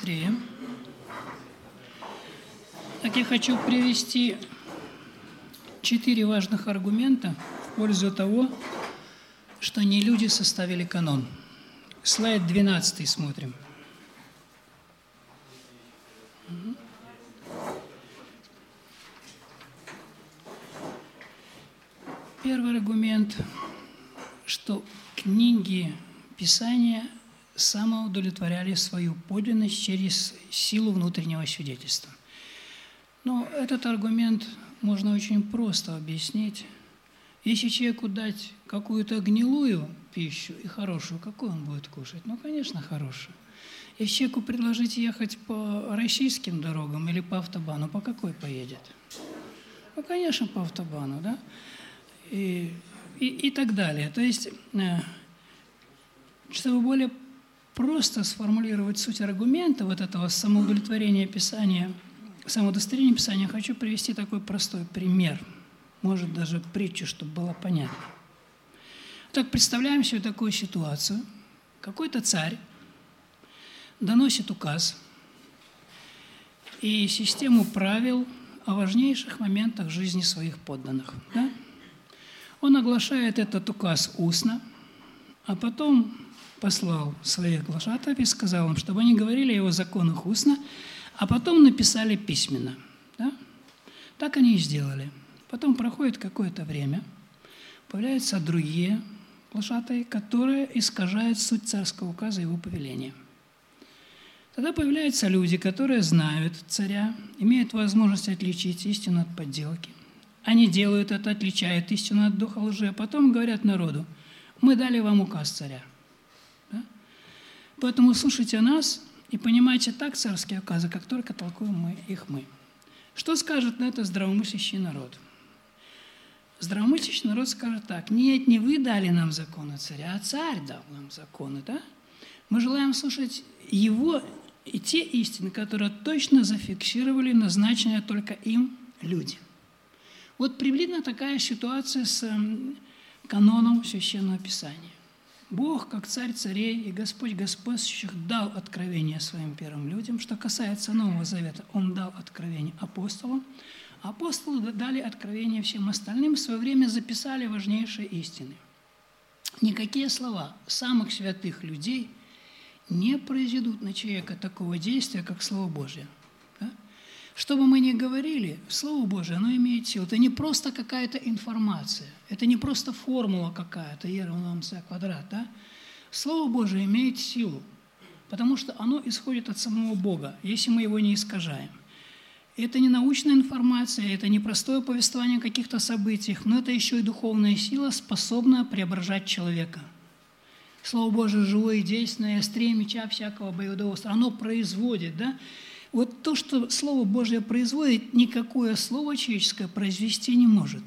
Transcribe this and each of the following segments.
быстрее. Так я хочу привести 4 важных аргумента в пользу того, что не люди составили канон. Слайд 12 смотрим. Первый аргумент, что книги Писания самоудовлетворяли свою подлинность через силу внутреннего свидетельства. Но этот аргумент можно очень просто объяснить. Если человеку дать какую-то гнилую пищу и хорошую, какую он будет кушать? Ну, конечно, хорошую. Если человеку предложить ехать по российским дорогам или по автобану, по какой поедет? Ну, конечно, по автобану, да? И так далее. То есть, чтобы более просто сформулировать суть аргумента вот этого самоудовлетворения Писания, самоудостоверения Писания, хочу привести такой простой пример, может, даже притчу, чтобы было понятно. Так, представляем себе такую ситуацию. Какой-то царь доносит указ и систему правил о важнейших моментах жизни своих подданных. Да? Он оглашает этот указ устно, а потом послал своих глашатаев и сказал им, чтобы они говорили о его законах устно, а потом написали письменно. Да? Так они и сделали. Потом проходит какое-то время, появляются другие глашатаи, которые искажают суть царского указа и его повеления. Тогда появляются люди, которые знают царя, имеют возможность отличить истину от подделки. Они делают это, отличают истину от духа лжи, а потом говорят народу: мы дали вам указ царя. Да? Поэтому слушайте нас и понимайте так царские указы, как только толкуем их мы. Что скажет на это здравомыслящий народ? Здравомыслящий народ скажет так: нет, не вы дали нам законы царя, а царь дал нам законы. Да? Мы желаем слушать его и те истины, которые точно зафиксировали назначенные только им люди. Вот приблизительно такая ситуация с каноном Священного Писания. Бог, как царь царей и Господь господствующих, дал откровение своим первым людям. Что касается Нового Завета, Он дал откровение апостолам. Апостолы дали откровение всем остальным, в свое время записали важнейшие истины. Никакие слова самых святых людей не произведут на человека такого действия, как Слово Божье. Да? Что бы мы ни говорили, Слово Божие, оно имеет силу. Это не просто какая-то информация, это не просто формула какая-то, Е равно МЦ квадрат. Да? Слово Божие имеет силу, потому что оно исходит от самого Бога, если мы его не искажаем. Это не научная информация, это не простое повествование о каких-то событиях, но это еще и духовная сила, способная преображать человека. Слово Божие живое и действенное, острее меча всякого боевого острия. Оно производит, да? Вот то, что Слово Божие производит, никакое слово человеческое произвести не может.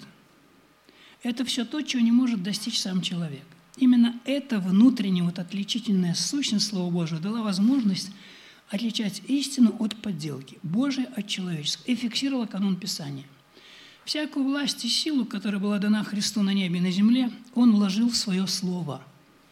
Это все то, чего не может достичь сам человек. Именно эта внутренняя вот отличительная сущность Слова Божия дала возможность отличать истину от подделки, Божие от человеческого, и фиксировала канон Писания. Всякую власть и силу, которая была дана Христу на небе и на земле, Он вложил в Свое Слово.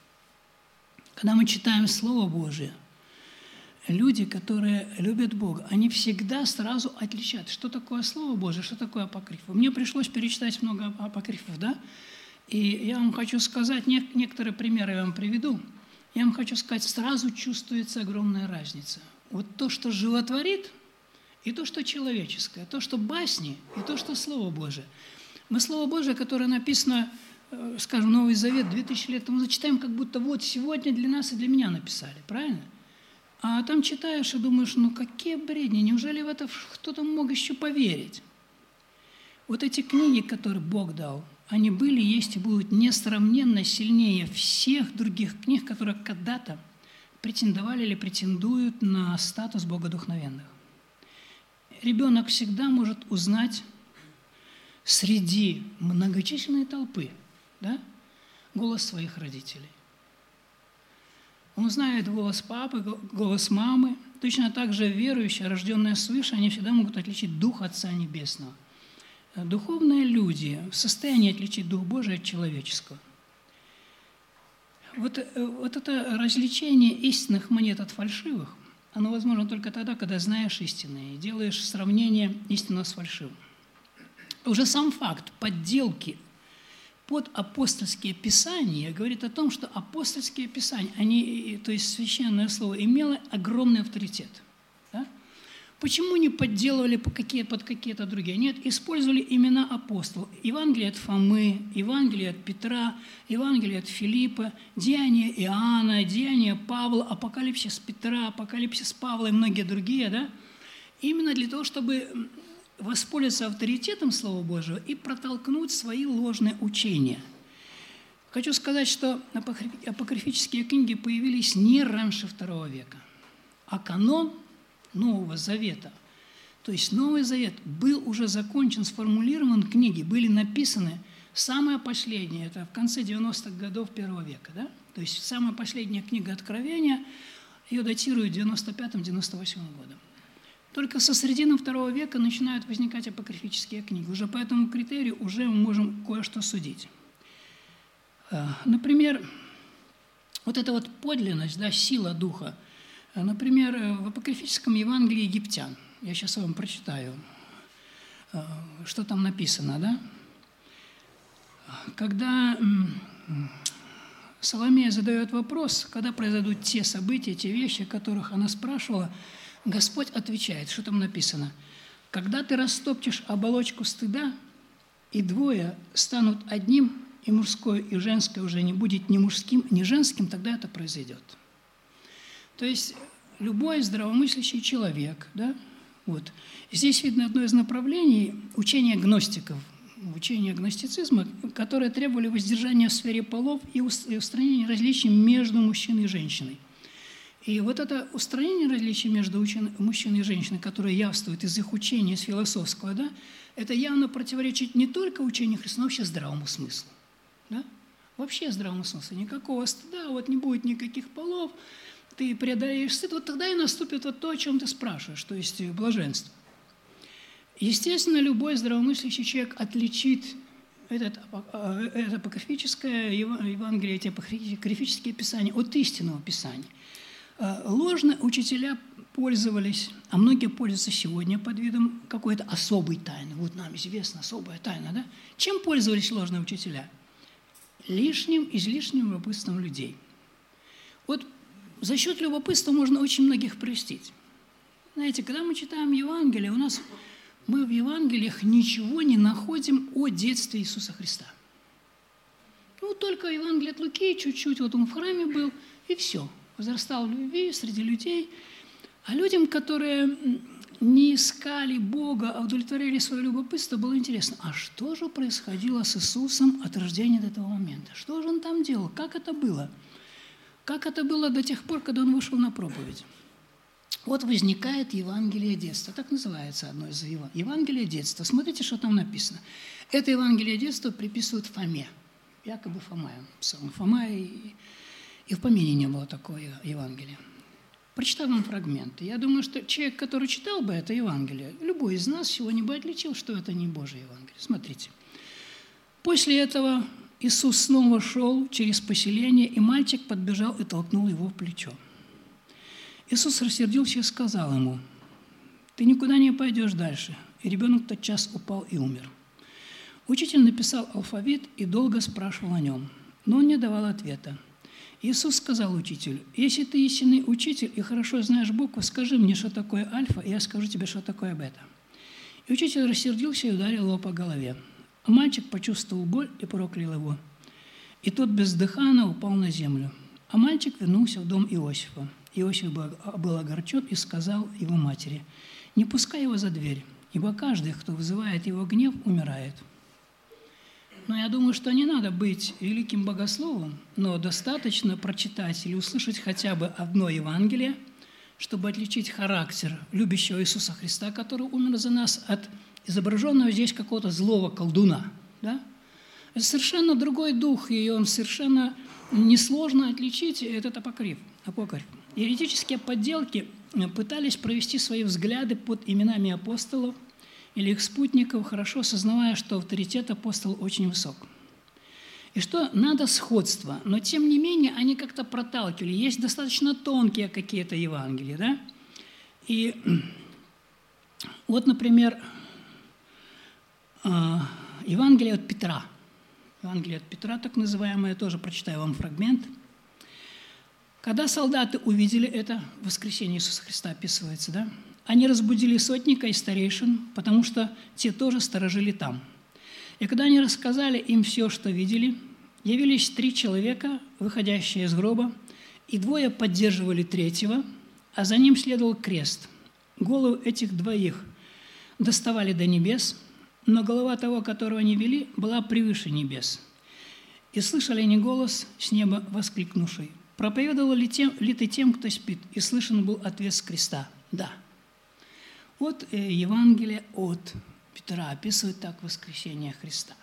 Когда мы читаем Слово Божие, люди, которые любят Бога, они всегда сразу отличают, что такое Слово Божие, что такое апокрифы. Мне пришлось перечитать много апокрифов, да? И я вам хочу сказать, некоторые примеры я вам приведу. Я вам хочу сказать, сразу чувствуется огромная разница. Вот то, что животворит, и то, что человеческое, то, что басни, и то, что Слово Божие. Мы Слово Божие, которое написано, скажем, Новый Завет 2000 лет тому зачитаем, как будто вот сегодня для нас и для меня написали, правильно? А там читаешь и думаешь, ну какие бредни, неужели в это кто-то мог еще поверить? Вот эти книги, которые Бог дал, они были, есть и будут несравненно сильнее всех других книг, которые когда-то претендовали или претендуют на статус богодухновенных. Ребенок всегда может узнать среди многочисленной толпы, да, голос своих родителей. Он знает голос папы, голос мамы. Точно так же верующие, рожденные свыше, они всегда могут отличить Дух Отца Небесного. Духовные люди в состоянии отличить Дух Божий от человеческого. Вот это различение истинных монет от фальшивых, оно возможно только тогда, когда знаешь истину и делаешь сравнение истинного с фальшивым. Уже сам факт подделки под апостольские писания говорит о том, что апостольские писания, то есть священное слово, имело огромный авторитет. Да? Почему не подделывали под какие-то другие? Нет, использовали имена апостолов. Евангелие от Фомы, Евангелие от Петра, Евангелие от Филиппа, Деяния Иоанна, Деяния Павла, Апокалипсис Петра, Апокалипсис Павла и многие другие. Да? Именно для того, чтобы воспользоваться авторитетом Слова Божьего и протолкнуть свои ложные учения. Хочу сказать, что апокрифические книги появились не раньше II века, а канон Нового Завета, то есть Новый Завет, был уже закончен, сформулирован, книги были написаны, самое последнее, это в конце 90-х годов I века, да? То есть самая последняя книга Откровения, ее датируют 95-98 годом. Только со середины II века начинают возникать апокрифические книги. Уже по этому критерию уже мы можем кое-что судить. Например, вот эта вот подлинность, да, сила духа. Например, в апокрифическом Евангелии египтян. Я сейчас вам прочитаю, что там написано, да? Когда Соломея задает вопрос, когда произойдут те события, те вещи, о которых она спрашивала, Господь отвечает, что там написано. «Когда ты растопчешь оболочку стыда, и двое станут одним, и мужское, и женское уже не будет ни мужским, ни женским, тогда это произойдет». То есть любой здравомыслящий человек, да, вот. Здесь видно одно из направлений учения гностиков, учения гностицизма, которые требовали воздержания в сфере полов и устранения различий между мужчиной и женщиной. И вот это устранение различий между мужчиной и женщиной, которое явствует из их учения, из философского, да, это явно противоречит не только учению Христа, но вообще здравому смыслу. Да? Вообще здравому смыслу. Никакого стыда, вот не будет никаких полов, ты преодолеешь стыд, вот тогда и наступит вот то, о чем ты спрашиваешь, то есть блаженство. Естественно, любой здравомыслящий человек отличит это апокрифическое Евангелие, эти апокрифические писания от истинного писания. Ложно учителя пользовались, а многие пользуются сегодня под видом какой-то особой тайны. Вот нам известна особая тайна, да? Чем пользовались ложные учителя? Излишним любопытством людей. Вот за счет любопытства можно очень многих прельстить. Знаете, когда мы читаем Евангелие, мы в Евангелиях ничего не находим о детстве Иисуса Христа. Ну, только Евангелие от Луки, чуть-чуть, вот он в храме был, и все. Возрастал в любви среди людей. А людям, которые не искали Бога, а удовлетворяли свое любопытство, было интересно, а что же происходило с Иисусом от рождения до этого момента? Что же он там делал? Как это было? Как это было до тех пор, когда он вышел на проповедь? Вот возникает Евангелие детства. Так называется одно из Евангелие детства. Смотрите, что там написано. Это Евангелие детства приписывают Фоме. Якобы Фома. Сам Фома и в помине не было такого Евангелия. Прочитаю вам фрагмент. Я думаю, что человек, который читал бы это Евангелие, любой из нас сегодня бы отличил, что это не Божье Евангелие. Смотрите. После этого Иисус снова шел через поселение, и мальчик подбежал и толкнул его в плечо. Иисус рассердился и сказал ему: «Ты никуда не пойдешь дальше». И ребенок тотчас упал и умер. Учитель написал алфавит и долго спрашивал о нем, но он не давал ответа. Иисус сказал учителю: «Если ты истинный учитель и хорошо знаешь буквы, скажи мне, что такое альфа, и я скажу тебе, что такое бета». И учитель рассердился и ударил его по голове. А мальчик почувствовал боль и проклял его. И тот бездыханно упал на землю. А мальчик вернулся в дом Иосифа. Иосиф был огорчен и сказал его матери: «Не пускай его за дверь, ибо каждый, кто вызывает его гнев, умирает». Но я думаю, что не надо быть великим богословом, но достаточно прочитать или услышать хотя бы одно Евангелие, чтобы отличить характер любящего Иисуса Христа, который умер за нас, от изображенного здесь какого-то злого колдуна. Да? Это совершенно другой дух, и он совершенно несложно отличить этот апокриф. Еретические подделки пытались провести свои взгляды под именами апостолов или их спутников, хорошо сознавая, что авторитет апостола очень высок. И что надо сходство, но тем не менее они как-то проталкивали. Есть достаточно тонкие какие-то Евангелия, да? И вот, например, Евангелие от Петра. Евангелие от Петра, так называемое, тоже прочитаю вам фрагмент. Когда солдаты увидели это, воскресение Иисуса Христа описывается, да? Они разбудили сотника и старейшин, потому что те тоже сторожили там. И когда они рассказали им все, что видели, явились 3 человека, выходящие из гроба, и 2 поддерживали 3-го, а за ним следовал крест. Головы этих 2 доставали до небес, но голова того, которого они вели, была превыше небес. И слышали они голос с неба воскликнувший: «Проповедовал ли ты тем, кто спит?» И слышен был ответ с креста: «Да». Вот Евангелие от Петра описывает так воскресение Христа.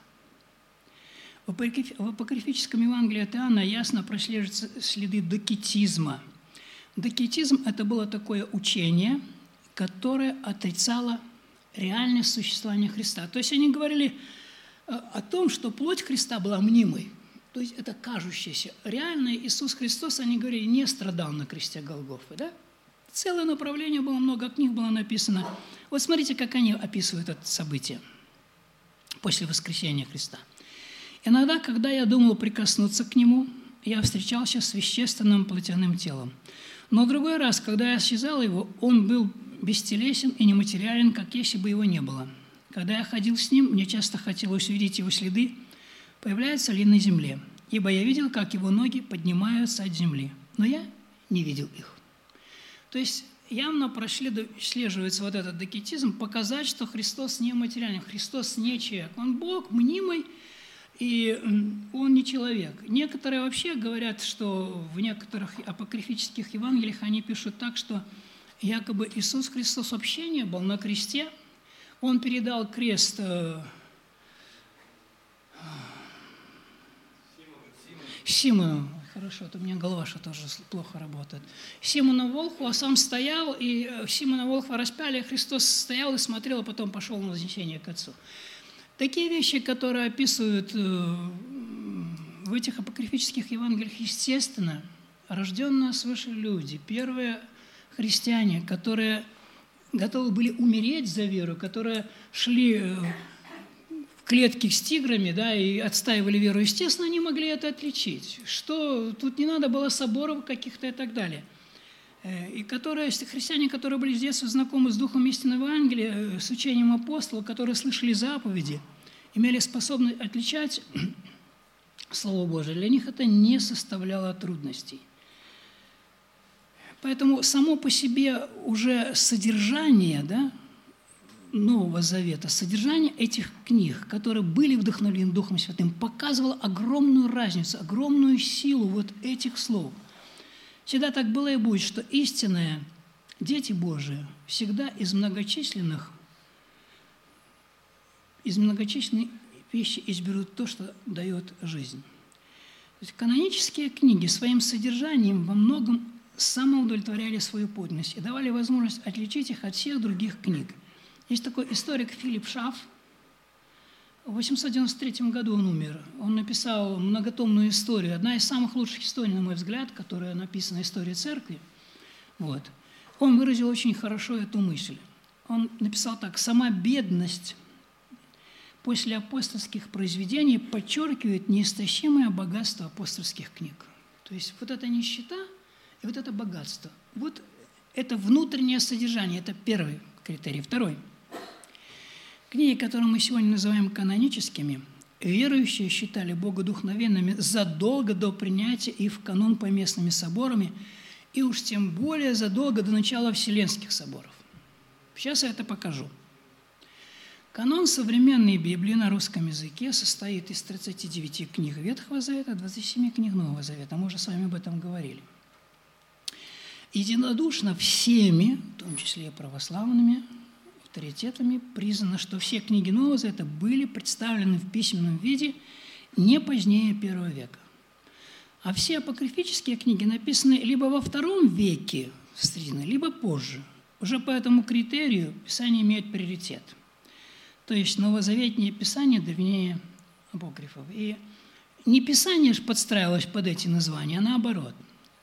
В апокрифическом Евангелии от Иоанна ясно прослеживаются следы докетизма. Докетизм – это было такое учение, которое отрицало реальность существования Христа. То есть они говорили о том, что плоть Христа была мнимой, то есть это кажущееся. Реально Иисус Христос, они говорили, не страдал на кресте Голгофы, да? Целое направление было, много книг было написано. Вот смотрите, как они описывают это событие после воскресения Христа. «Иногда, когда я думал прикоснуться к Нему, я встречался с вещественным плотяным телом. Но в другой раз, когда я осязал Его, Он был бестелесен и нематериален, как если бы Его не было. Когда я ходил с Ним, мне часто хотелось увидеть Его следы, появляются ли на земле, ибо я видел, как Его ноги поднимаются от земли, но я не видел их». То есть явно прослеживается вот этот докетизм, показать, что Христос не материален, Христос не человек, Он Бог, мнимый, и Он не человек. Некоторые вообще говорят, что в некоторых апокрифических Евангелиях они пишут так, что якобы Иисус Христос вообще не был на кресте, Он передал крест Симону. Хорошо, а то у меня голова что-то уже плохо работает. Симону Волхву, а сам стоял, и Симона Волхва распяли, Христос стоял и смотрел, а потом пошел на вознесение к Отцу. Такие вещи, которые описывают в этих апокрифических Евангелиях, естественно, рожденные свыше люди, первые христиане, которые готовы были умереть за веру, которые шли клетки с тиграми, да, и отстаивали веру, естественно, они могли это отличить. Что тут не надо было соборов каких-то и так далее. И христиане, которые были с детства знакомы с духом истинного Евангелия, с учением апостолов, которые слышали заповеди, имели способность отличать Слово Божие, для них это не составляло трудностей. Поэтому само по себе уже содержание, да, Нового Завета, содержание этих книг, которые были вдохновлены Духом Святым, показывало огромную разницу, огромную силу вот этих слов. Всегда так было и будет, что истинные дети Божии всегда из многочисленной вещи изберут то, что дает жизнь. То есть канонические книги своим содержанием во многом самоудовлетворяли свою подлинность и давали возможность отличить их от всех других книг. Есть такой историк Филипп Шафф. В 893 году он умер. Он написал многотомную историю. Одна из самых лучших историй, на мой взгляд, которая написана «История церкви». Вот. Он выразил очень хорошо эту мысль. Он написал так: «Сама бедность после апостольских произведений подчеркивает неистощимое богатство апостольских книг». То есть вот эта нищета и вот это богатство. Вот это внутреннее содержание, это первый критерий. Второй. Книги, которые мы сегодня называем каноническими, верующие считали богодухновенными задолго до принятия их в канон поместными соборами, и уж тем более задолго до начала Вселенских соборов. Сейчас я это покажу. Канон современной Библии на русском языке состоит из 39 книг Ветхого Завета, 27 книг Нового Завета. Мы уже с вами об этом говорили. Единодушно всеми, в том числе и православными авторитетами, признано, что все книги Нового Завета были представлены в письменном виде не позднее I века. А все апокрифические книги написаны либо во II веке Средины, либо позже. Уже по этому критерию Писание имеет приоритет. То есть новозаветнее Писание древнее апокрифов. И не Писание же подстраивалось под эти названия, а наоборот.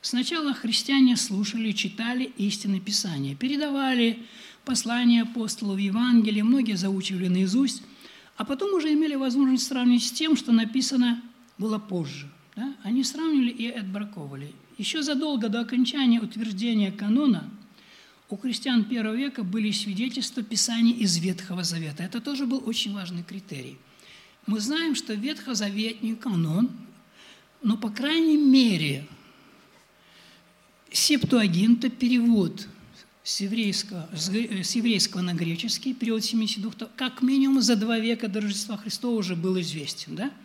Сначала христиане слушали, читали истины Писания, передавали послания апостолов, Евангелие, многие заучивали наизусть, а потом уже имели возможность сравнить с тем, что написано было позже. Да? Они сравнивали и отбраковывали. Еще задолго до окончания утверждения канона у христиан первого века были свидетельства Писаний из Ветхого Завета. Это тоже был очень важный критерий. Мы знаем, что ветхозаветний канон, но, по крайней мере, Септуагинта, перевод с еврейского на греческий, перевод 72, как минимум за 2 века до Рождества Христова уже был известен. Да?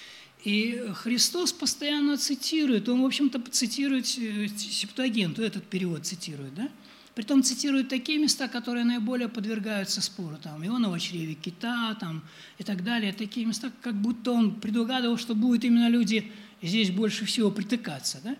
И Христос постоянно цитирует, он, в общем-то, цитирует Септуагинту, этот перевод цитирует, да? Притом цитирует такие места, которые наиболее подвергаются спору. Там, Ионова чреве кита там, и так далее. Такие места, как будто он предугадывал, что будут именно люди здесь больше всего притыкаться. Да?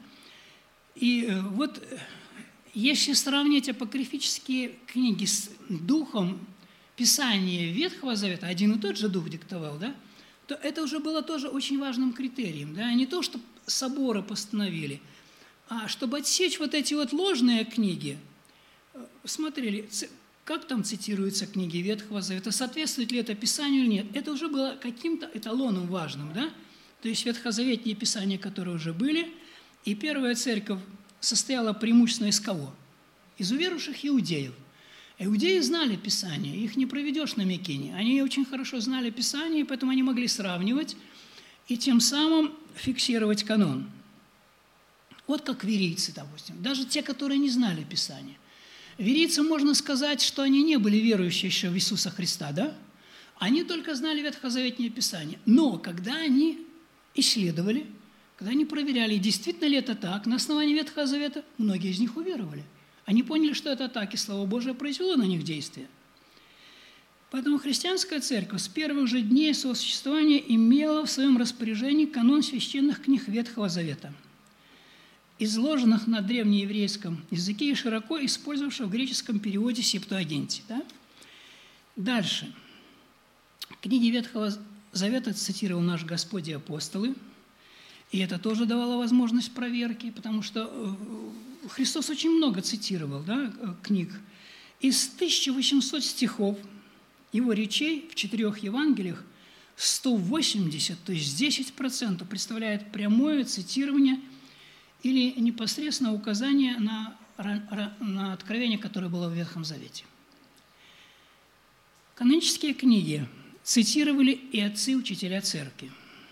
И вот если сравнить апокрифические книги с духом Писания Ветхого Завета, один и тот же дух диктовал, да, то это уже было тоже очень важным критерием. Да? Не то, что соборы постановили, а чтобы отсечь вот эти вот ложные книги, смотрели, как там цитируются книги Ветхого Завета, соответствует ли это Писанию или нет. Это уже было каким-то эталоном важным, да? То есть ветхозаветные Писания, которые уже были, и первая церковь состояла преимущественно из кого? Из уверовавших иудеев. Иудеи знали Писание, их не проведешь на Микине. Они очень хорошо знали Писание, поэтому они могли сравнивать и тем самым фиксировать канон. Вот как верийцы, допустим, даже те, которые не знали Писания. Верийцам можно сказать, что они не были верующие еще в Иисуса Христа, да? Они только знали Ветхозаветное Писание. Но когда они исследовали, когда они проверяли, действительно ли это так, на основании Ветхого Завета, многие из них уверовали. Они поняли, что это так, и Слово Божие произвело на них действие. Поэтому христианская церковь с первых же дней своего существования имела в своем распоряжении канон священных книг Ветхого Завета, изложенных на древнееврейском языке и широко использовавших в греческом переводе Септуагинте. Да? Дальше. Книги Ветхого Завета цитировал наш Господь и апостолы, и это тоже давало возможность проверки, потому что Христос очень много цитировал, да, книг. Из 1800 стихов его речей в 4 Евангелиях 180, то есть 10%, представляет прямое цитирование или непосредственно указание на откровение, которое было в Ветхом Завете. Канонические книги цитировали и отцы-учителя церкви.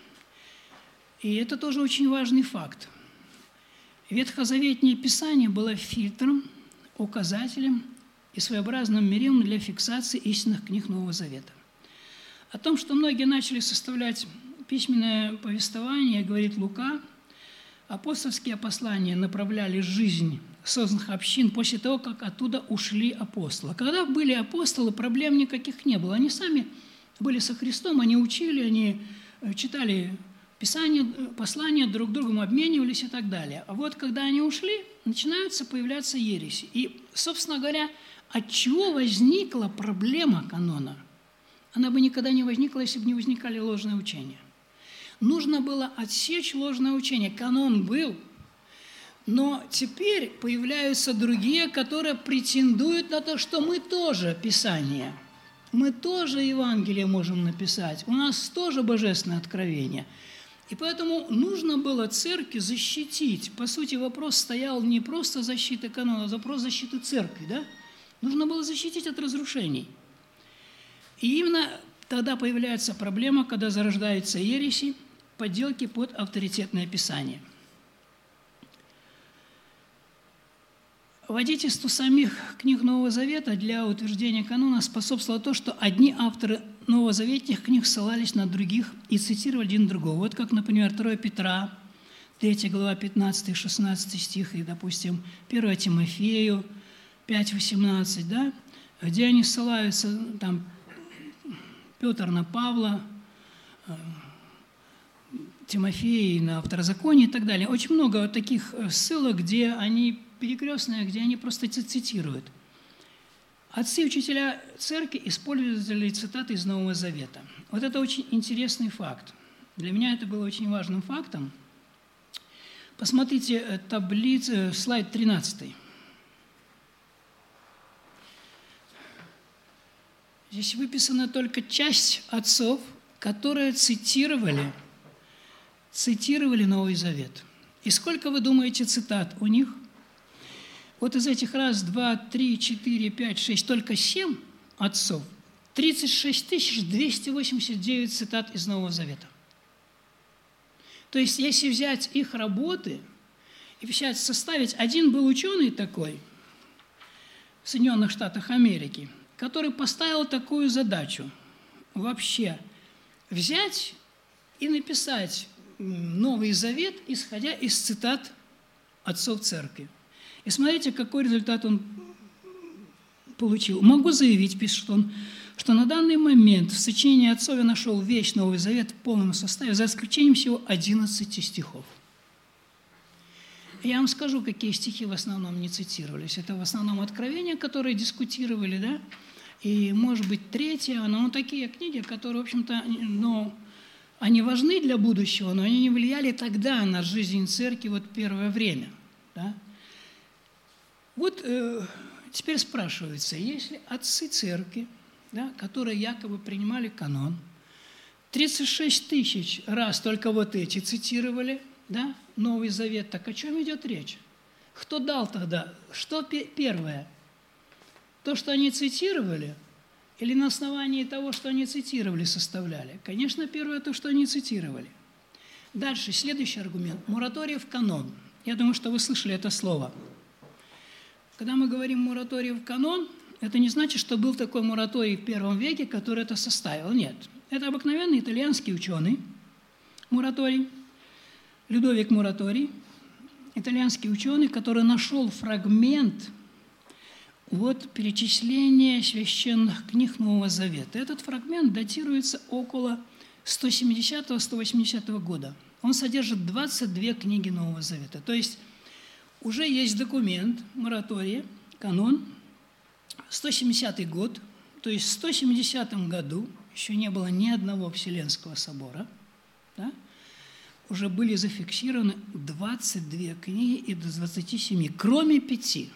И это тоже очень важный факт. Ветхозаветное Писание было фильтром, указателем и своеобразным мерилом для фиксации истинных книг Нового Завета. О том, что многие начали составлять письменное повествование, говорит Лука, апостольские послания направляли жизнь созданных общин после того, как оттуда ушли апостолы. Когда были апостолы, проблем никаких не было. Они сами были со Христом, они учили, они читали Писание, послания, друг другу обменивались и так далее. А вот когда они ушли, начинаются появляться ереси. И, собственно говоря, от чего возникла проблема канона? Она бы никогда не возникла, если бы не возникали ложные учения. Нужно было отсечь ложное учение. Канон был, но теперь появляются другие, которые претендуют на то, что мы тоже Писание. Мы тоже Евангелие можем написать. У нас тоже божественное откровение. И поэтому нужно было церкви защитить. По сути, вопрос стоял не просто защиты канона, а вопрос защиты церкви. Да? Нужно было защитить от разрушений. И именно тогда появляется проблема, когда зарождаются ереси, подделки под авторитетное Писание. Водительству самих книг Нового Завета для утверждения канона способствовало то, что одни авторы новозаветных книг ссылались на других и цитировали один другого. Вот как, например, 2 Петра, 3 глава, 15-16 стих, и, допустим, 1 Тимофею, 5-18, да, где они ссылаются, там, Петр на Павла, Тимофей на Второзаконие и так далее. Очень много таких ссылок, где они перекрестные, где они просто цитируют. Отцы и учителя церкви использовали цитаты из Нового Завета. Вот это очень интересный факт. Для меня это было очень важным фактом, Посмотрите таблицу, слайд 13. Здесь выписана только часть отцов, которые цитировали Новый Завет. И сколько, вы думаете, цитат у них? Вот из этих 1, 2, 3, 4, 5, 6, только 7 отцов, 36 289 цитат из Нового Завета. То есть, если взять их работы и составить, один был ученый такой в Соединенных Штатах Америки, который поставил такую задачу вообще взять и написать Новый Завет, исходя из цитат отцов церкви. И смотрите, какой результат он получил. Могу заявить, пишет он, что на данный момент в сочинении отцов я нашел весь Новый Завет в полном составе, за исключением всего 11 стихов. Я вам скажу, какие стихи в основном не цитировались. Это в основном Откровения, которые дискутировали, да, и, может быть, Третье, но такие книги, которые, в общем-то, они важны для будущего, но они не влияли тогда на жизнь церкви вот первое время, да. Вот теперь спрашивается, если отцы церкви, да, которые якобы принимали канон, 36 тысяч раз только вот эти цитировали, да, Новый Завет, так о чем идет речь? Кто дал тогда? Что первое? То, что они цитировали, или на основании того, что они цитировали, составляли? Конечно, первое то, что они цитировали. Дальше, следующий аргумент. Мораторий в канон. Я думаю, что вы слышали это слово. Когда мы говорим мораторий в канон, это не значит, что был такой мораторий в первом веке, который это составил. Нет. Это обыкновенный итальянский ученый, Мураторий, Людовик Мураторий, итальянский ученый, который нашел фрагмент перечисления священных книг Нового Завета. Этот фрагмент датируется около 170-180 года. Он содержит 22 книги Нового Завета. То есть уже есть документ, моратория, канон, 170 год, то есть в 170 году еще не было ни одного Вселенского собора, да, уже были зафиксированы 22 книги из 27, кроме 5.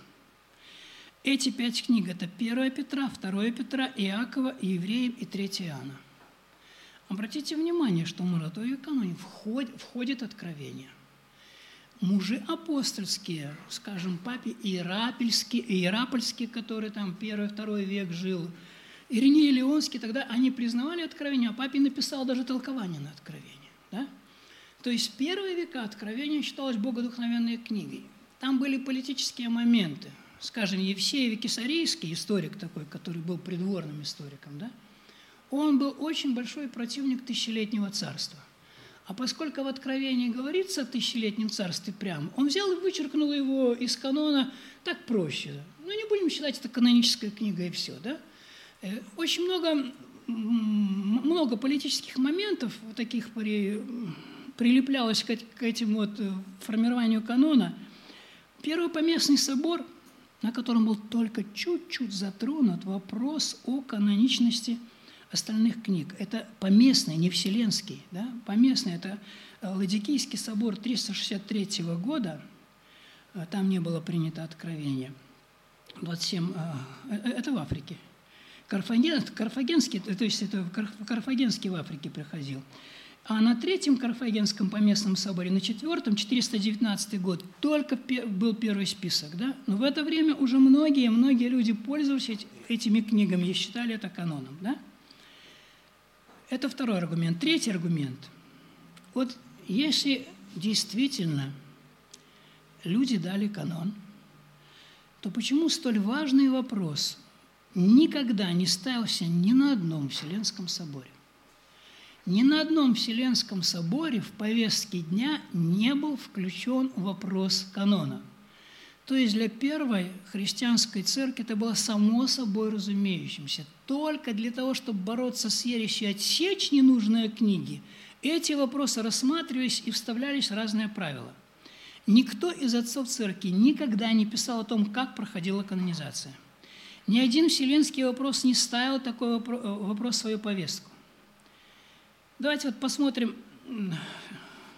Эти 5 книг – это 1 Петра, 2 Петра, Иакова, и Евреев и 3 Иоанна. Обратите внимание, что в мораторий в каноне входит Откровение. Мужи апостольские, скажем, папе Иерапольский, который там 1-2 век жил, Ириней Леонский, тогда они признавали Откровение, а папе написал даже толкование на Откровение. Да? То есть в первые века Откровение считалось богодухновенной книгой. Там были политические моменты. Скажем, Евсей Кесарийский, историк такой, который был придворным историком, да? Он был очень большой противник тысячелетнего царства. А поскольку в Откровении говорится о тысячелетнем царстве прямо, он взял и вычеркнул его из канона так проще. Да? Ну, не будем считать это канонической книгой и все. Да? Очень много политических моментов таких прилеплялось к этим формированию канона. Первый поместный собор, на котором был только чуть-чуть затронут вопрос о каноничности остальных книг. Это поместный, не вселенский. Да? Поместный – это Ладикийский собор 363 года. Там не было принято Откровение. 27, это в Африке. Карфагенский, то есть это Карфагенский в Африке приходил. А на 3-м Карфагенском поместном соборе, на 4-м, 419 год, только был первый список. Да? Но в это время уже многие люди пользовались этими книгами и считали это каноном. Да? Это второй аргумент. Третий аргумент. Вот если действительно люди дали канон, то почему столь важный вопрос никогда не ставился ни на одном Вселенском соборе? Ни на одном Вселенском соборе в повестке дня не был включен вопрос канона. То есть для первой христианской церкви это было само собой разумеющимся. Только для того, чтобы бороться с ересью и отсечь ненужные книги, эти вопросы рассматривались и вставлялись в разные правила. Никто из отцов церкви никогда не писал о том, как проходила канонизация. Ни один вселенский вопрос не ставил такой вопрос в свою повестку. Давайте посмотрим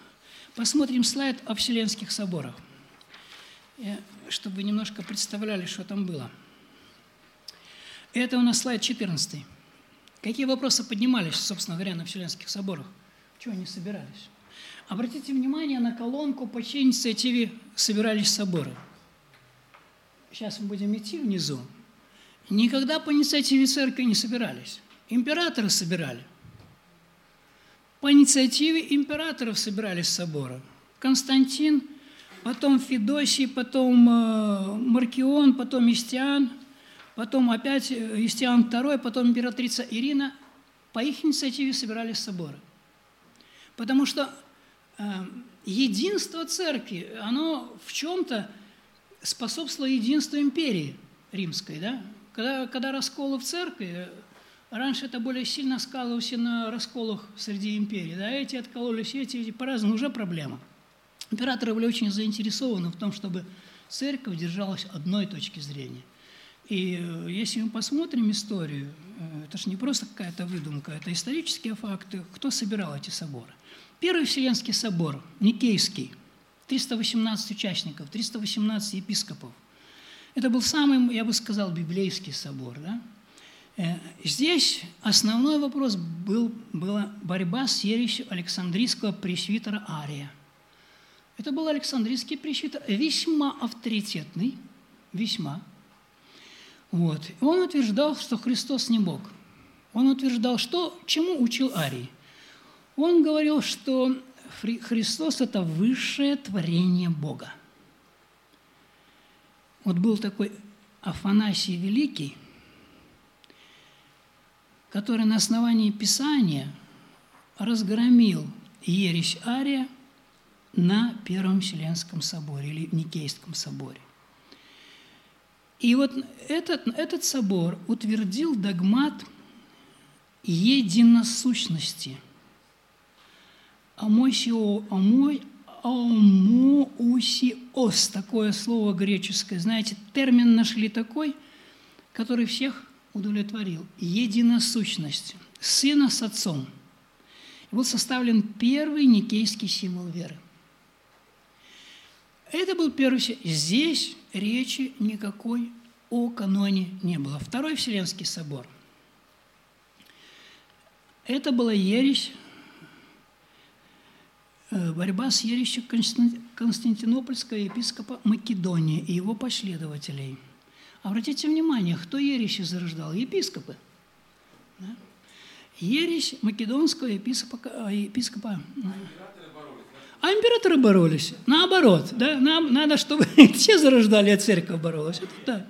Посмотрим слайд о Вселенских соборах, чтобы вы немножко представляли, что там было. Это у нас слайд 14. Какие вопросы поднимались, собственно говоря, на Вселенских соборах? Чего они собирались? Обратите внимание на колонку, по чьей инициативе собирались соборы. Сейчас мы будем идти внизу. Никогда по инициативе церкви не собирались. Императоры собирали. По инициативе императоров собирались соборы. Константин, потом Феодосий, потом Маркион, потом Юстиан, потом опять Юстиан II, потом императрица Ирина. По их инициативе собирались соборы. Потому что единство церкви, оно в чем-то способствовало единству империи римской. Да? Когда расколы в церкви, раньше это более сильно сказывалось на расколах среди империй. Да? Эти откололись, эти по-разному, уже проблема. Императоры были очень заинтересованы в том, чтобы церковь держалась одной точки зрения. И если мы посмотрим историю, это же не просто какая-то выдумка, это исторические факты, кто собирал эти соборы. Первый Вселенский собор, Никейский, 318 участников, 318 епископов. Это был самый, я бы сказал, библейский собор. Да? Здесь основной вопрос была борьба с ересью Александрийского пресвитера Ария. Это был Александрийский пресвитер, весьма авторитетный, весьма. Вот. И он утверждал, что Христос не Бог. Он утверждал, чему учил Арий. Он говорил, что Христос – это высшее творение Бога. Вот был такой Афанасий Великий, который на основании Писания разгромил ересь Ария на Первом Вселенском соборе или Никейском соборе. И вот этот собор утвердил догмат единосущности. Амоусиос, такое слово греческое. Знаете, термин нашли такой, который всех удовлетворил. Единосущность. Сына с отцом. И был составлен первый никейский символ веры. Это был первый. Здесь речи никакой о каноне не было. Второй Вселенский собор. Это была ересь, борьба с ересью Константинопольского епископа Македонии и его последователей. Обратите внимание, кто ересью зарождал? Епископы. Да? Ересь македонского епископа. А императоры боролись. Наоборот. Да? Надо, чтобы все зарождали, а церковь боролась. Это так.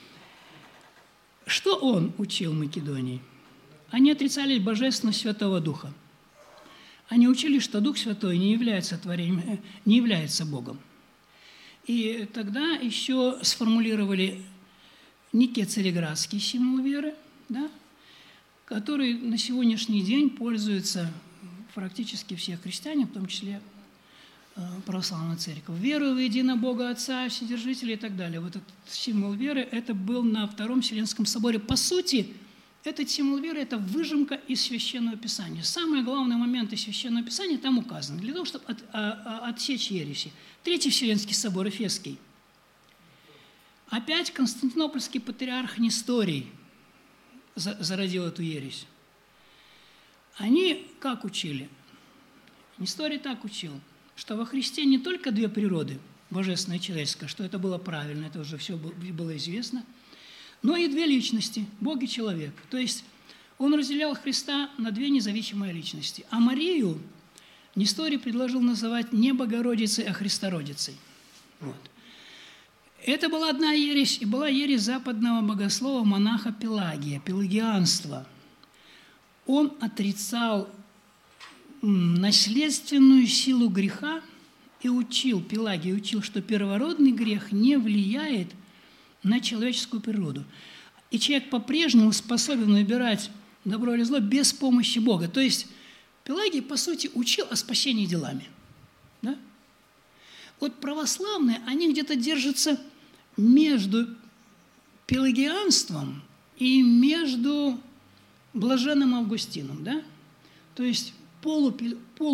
Что он учил Македонии? Они отрицали божественность Святого Духа. Они учили, что Дух Святой не является творением, не является Богом. И тогда еще сформулировали некий цареградский символ веры, да, который на сегодняшний день пользуются практически все христиане, в том числе православная церковь. Верую в единого Бога Отца, Вседержителя и так далее. Вот этот символ веры, это был на Втором Вселенском соборе. По сути, этот символ веры – это выжимка из Священного Писания. Самые главные моменты Священного Писания там указаны, для того, чтобы отсечь ереси. Третий Вселенский собор, Эфесский. Опять Константинопольский патриарх Несторий зародил эту ересь. Они как учили? Несторий так учил, что во Христе не только две природы, божественная и человеческая, что это было правильно, это уже все было известно, но и две личности, Бог и человек. То есть он разделял Христа на две независимые личности. А Марию Несторий предложил называть не Богородицей, а Христородицей. Вот. Это была одна ересь, и была ересь западного богослова монаха Пелагия, пелагианство. Он отрицал наследственную силу греха и учил, Пелагий учил, что первородный грех не влияет на человеческую природу. И человек по-прежнему способен выбирать добро или зло без помощи Бога. То есть Пелагий, по сути, учил о спасении делами. Да? Вот православные, они где-то держатся между пелагианством и между блаженным Августином. Да? То есть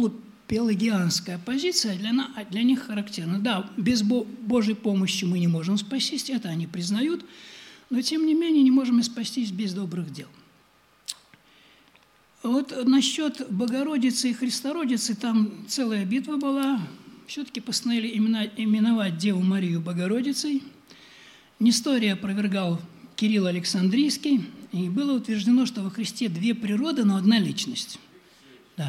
пелагианская позиция для них характерна. Да, без Божьей помощи мы не можем спастись, это они признают, но тем не менее не можем и спастись без добрых дел. Вот насчет Богородицы и Христородицы там целая битва была. Все-таки постановили именовать Деву Марию Богородицей. Несторий опровергал Кирилл Александрийский, и было утверждено, что во Христе две природы, но одна личность. Да.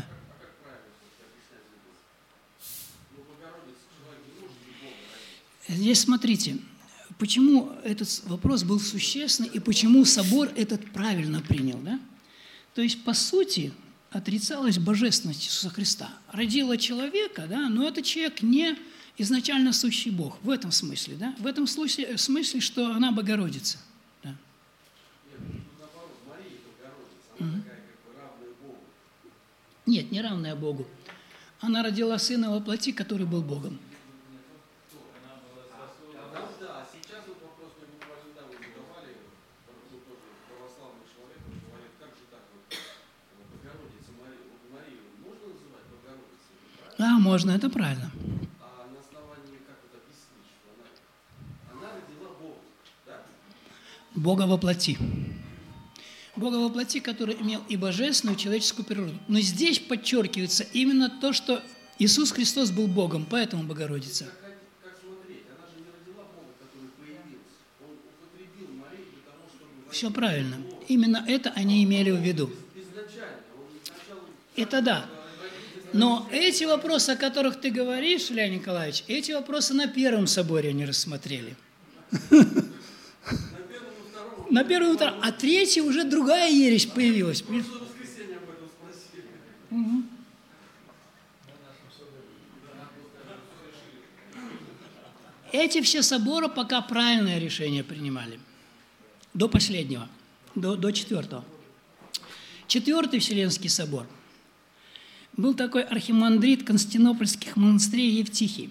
Здесь смотрите, почему этот вопрос был существенный и почему собор этот правильно принял. Да? То есть, по сути, отрицалась божественность Иисуса Христа. Родила человека, да, но этот человек не изначально сущий Бог. В этом смысле. Да? В этом смысле, что она Богородица. Да. Нет, не равная Богу. Она родила Сына во плоти, который был Богом. Да, можно, это правильно. А на основании, как это объяснить, что она родила Бога, да? Бога во плоти. Бога во плоти, который имел и божественную, и человеческую природу. Но здесь подчеркивается именно то, что Иисус Христос был Богом, поэтому Богородица. Как смотреть? Она же не родила Бога, который появился. Он употребил Марию для того, чтобы... Все правильно. Именно это они имели в виду. Изначально. Он сначала... Это да. Но эти вопросы, о которых ты говоришь, Илья Николаевич, эти вопросы на Первом соборе они рассмотрели. На первом и втором. А третий уже другая ересь появилась. В воскресенье об этом спросили. Эти все соборы пока правильное решение принимали. До последнего, до четвертого. Четвертый Вселенский собор. Был такой архимандрит Константинопольских монастырей Евтихий.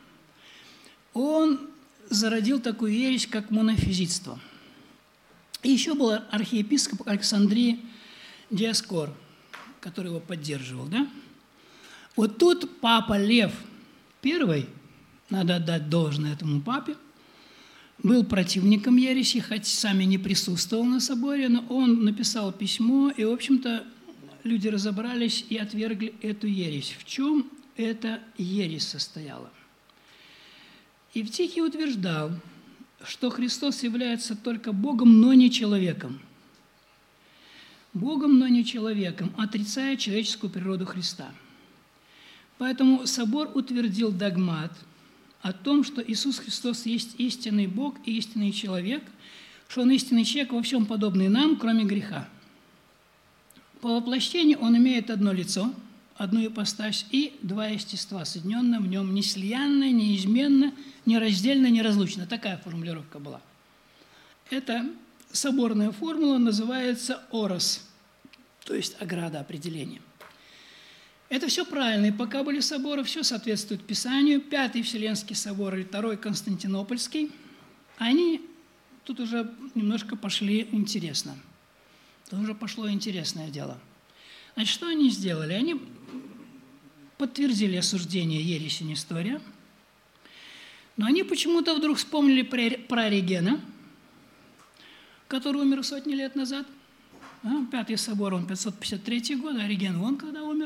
Он зародил такую ересь, как монофизитство. И еще был архиепископ Александрии Диоскор, который его поддерживал. Да? Вот тут папа Лев I, надо отдать должное этому папе, был противником ереси, хоть сами не присутствовал на соборе, но он написал письмо, и, в общем-то, люди разобрались и отвергли эту ересь. В чем эта ересь состояла? Евтихий утверждал, что Христос является только Богом, но не человеком. Богом, но не человеком, отрицая человеческую природу Христа. Поэтому собор утвердил догмат о том, что Иисус Христос есть истинный Бог и истинный человек, что Он истинный человек во всем подобный нам, кроме греха. По воплощению Он имеет одно лицо, одну ипостась и два естества, соединенные в Нем неслиянно, неизменно, нераздельно, неразлучно. Такая формулировка была. Эта соборная формула называется орос, то есть ограда определения. Это все правильно, и пока были соборы, все соответствует Писанию. Пятый Вселенский собор или Второй Константинопольский, они тут уже немножко пошли интересно. Тут уже пошло интересное дело. Значит, что они сделали? Они подтвердили осуждение ереси Нестория, но они почему-то вдруг вспомнили про Оригена, который умер сотни лет назад. Пятый собор, он 553 год, а Ориген вон когда умер.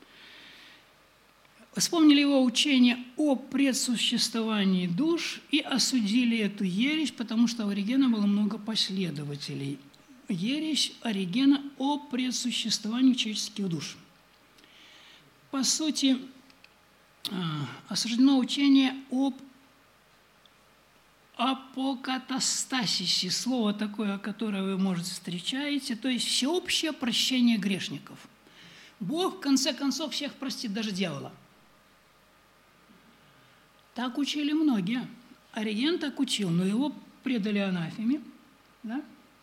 Вспомнили его учение о предсуществовании душ и осудили эту ересь, потому что у Оригена было много последователей. Ересь Оригена о предсуществовании человеческих душ. По сути, осуждено учение об апокатастасисе, слово такое, которое вы, может, встречаете, то есть всеобщее прощение грешников. Бог, в конце концов, всех простит, даже дьявола. Так учили многие. Ориген так учил, но его предали анафеме. Да?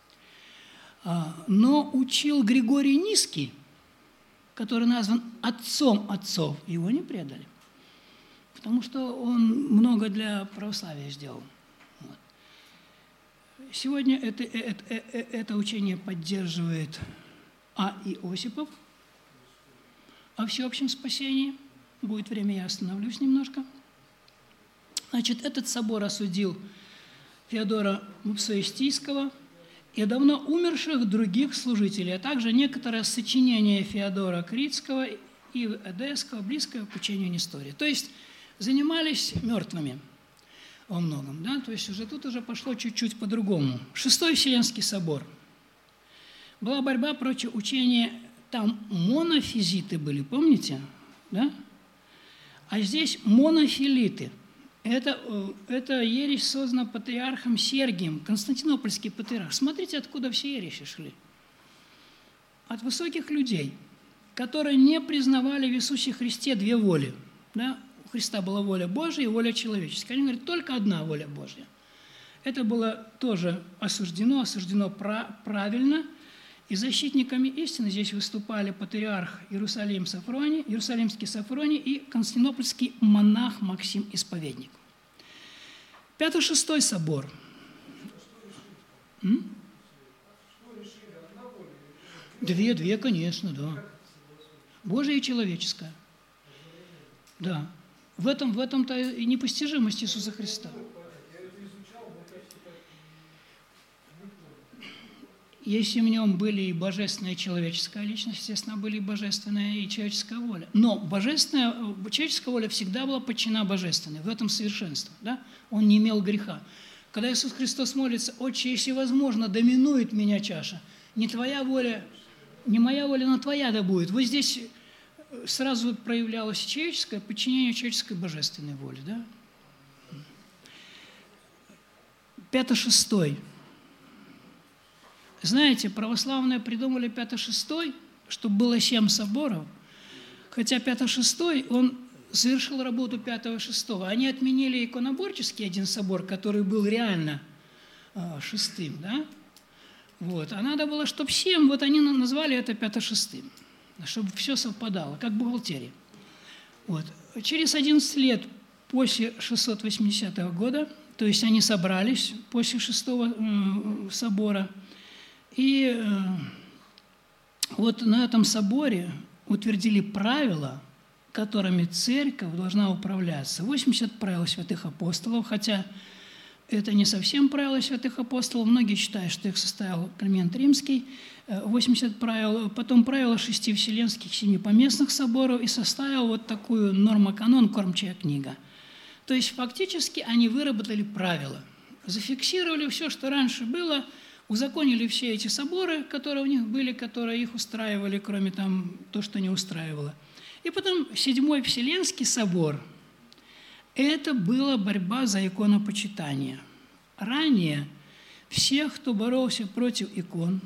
Но учил Григорий Низкий, который назван отцом отцов, его не предали, потому что он много для православия сделал. Вот. Сегодня это учение поддерживает А. Иосипов о всеобщем спасении, будет время, я остановлюсь немножко. Значит, этот собор осудил Феодора Мопсуэстийского и давно умерших других служителей, а также некоторые сочинения Феодора Критского и Эдесского, близкого к учению Нестория. То есть занимались мертвыми во многом. Да? То есть уже тут уже пошло чуть-чуть по-другому. Шестой Вселенский собор. Была борьба против учения, там монофизиты были, помните? Да? А здесь монофилиты. Это ересь создана патриархом Сергием, константинопольский патриарх. Смотрите, откуда все ереси шли. От высоких людей, которые не признавали в Иисусе Христе две воли. Да? У Христа была воля Божия и воля человеческая. Они говорят, только одна воля Божья. Это было тоже осуждено правильно. И защитниками истины здесь выступали патриарх Иерусалимский Сафроний и константинопольский монах Максим Исповедник. Пятый-шестой собор. Две, конечно, да. Божия и человеческая. Да. В этом-то и непостижимость Иисуса Христа. Если в нем были и божественная и человеческая личность, естественно, были и божественная и человеческая воля. Но человеческая воля всегда была подчинена божественной. В этом совершенство. Да? Он не имел греха. Когда Иисус Христос молится, «Отче, если возможно, доминует меня чаша, не твоя воля, не моя воля, но твоя да будет». Вот здесь сразу проявлялось человеческое подчинение человеческой божественной воле. Да? Пятый-шестой. Знаете, православные придумали пятый-шестой, чтобы было 7 соборов, хотя пятый-шестой, он завершил работу пятого-шестого. Они отменили иконоборческий один собор, который был реально шестым, да? Вот. А надо было, чтобы 7, вот они назвали это пятый-шестым, чтобы все совпадало, как бухгалтерия. Вот. Через 11 лет после 680 года, то есть они собрались после 6-го собора, и вот на этом соборе утвердили правила, которыми церковь должна управляться. 80 правил святых апостолов, хотя это не совсем правила святых апостолов. Многие считают, что их составил Климент Римский. 80 правил, потом правила 6 вселенских, 7 поместных соборов и составил вот такую нормоканон «Кормчая книга». То есть фактически они выработали правила, зафиксировали все, что раньше было, узаконили все эти соборы, которые у них были, которые их устраивали, кроме там то, что не устраивало. И потом 7-й Вселенский собор – это была борьба за иконопочитание. Ранее всех, кто боролся против икон,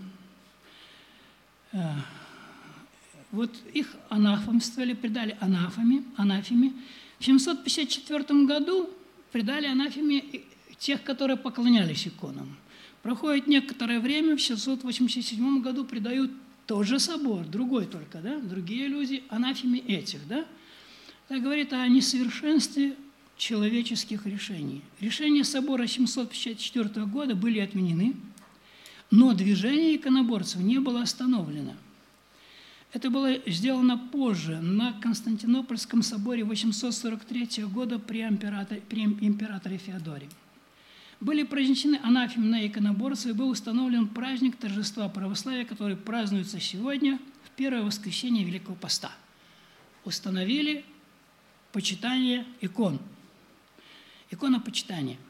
вот их анафемствовали, предали анафеме. В 754 году предали анафеме тех, которые поклонялись иконам. Проходит некоторое время, в 787 году предают тот же собор, другой только, да? Другие люди, анафеме этих. Да? Это говорит о несовершенстве человеческих решений. Решения собора 754 года были отменены, но движение иконоборцев не было остановлено. Это было сделано позже, на Константинопольском соборе 843 года при императоре Феодоре. Были произнесены анафемы на иконоборцев, и был установлен праздник торжества православия, который празднуется сегодня, в первое воскресенье Великого Поста. Установили почитание икон. Иконопочитание.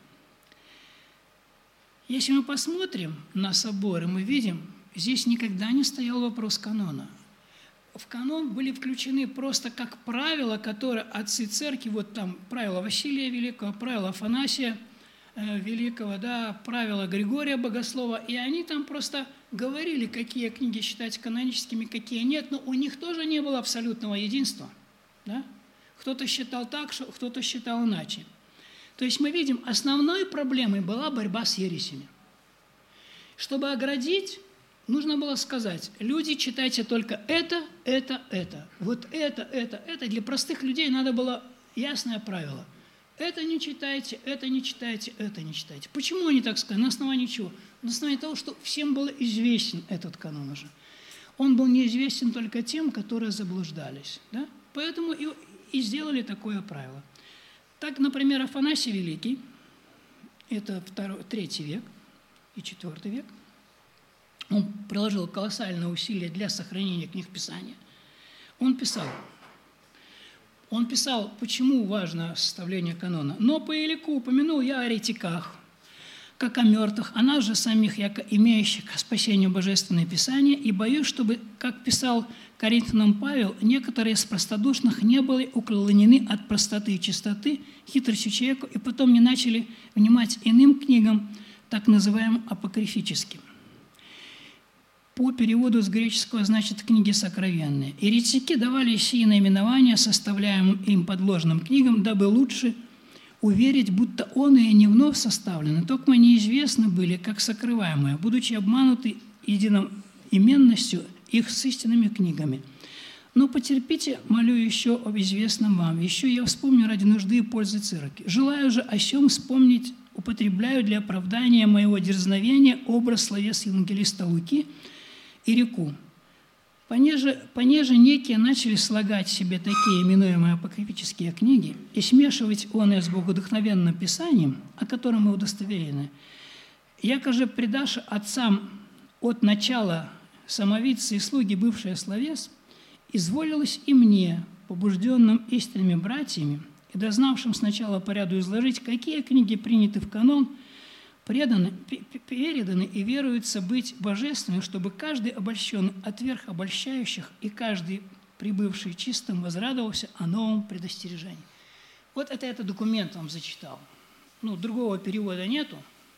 Если мы посмотрим на соборы, мы видим, здесь никогда не стоял вопрос канона. В канон были включены просто как правила, которые отцы церкви, вот там правила Василия Великого, правила Афанасия Великого, да, правила Григория Богослова, и они там просто говорили, какие книги считать каноническими, какие нет, но у них тоже не было абсолютного единства. Да? Кто-то считал так, кто-то считал иначе. То есть мы видим, основной проблемой была борьба с ересями. Чтобы оградить, нужно было сказать, люди, читайте только это. Вот это. Для простых людей надо было ясное правило. Это не читайте, это не читайте, это не читайте. Почему они так сказали? На основании чего? На основании того, что всем был известен этот канон уже. Он был неизвестен только тем, которые заблуждались. Да? Поэтому и сделали такое правило. Так, например, Афанасий Великий, это III век и IV век, он приложил колоссальные усилия для сохранения книг Писания. Он писал, почему важно составление канона. «Но по елику упомянул я о еретиках, как о мертвых, а нас же самих, яко имеющих к спасению Божественное Писание, и боюсь, чтобы, как писал Коринфянам Павел, некоторые из простодушных не были уклонены от простоты и чистоты, хитростью человеку, и потом не начали внимать иным книгам, так называемым апокрифическим». По переводу с греческого значит «книги сокровенные». Еретики давали сии наименования составляемым им подложным книгам, дабы лучше уверить, будто он и не вновь составлены, только неизвестны были, как сокрываемые, будучи обмануты единоименностью их с истинными книгами. Но потерпите, молю еще об известном вам. Еще я вспомню ради нужды и пользы церкви. Желаю же о сем вспомнить, употребляю для оправдания моего дерзновения образ словес евангелиста Луки и реку. Понеже некие начали слагать себе такие именуемые апокрифические книги и смешивать оное с богодухновенным Писанием, о котором мы удостоверены, яко же предашь отцам от начала самовидцы и слуги бывшие словес, изволилось и мне, побужденным истинными братьями и дознавшим сначала по ряду изложить, какие книги приняты в канон, переданы и веруются быть божественными, чтобы каждый обольщенный отверг обольщающих и каждый прибывший чистым возрадовался о новом предостережении. Вот это документ вам зачитал. Другого перевода нету.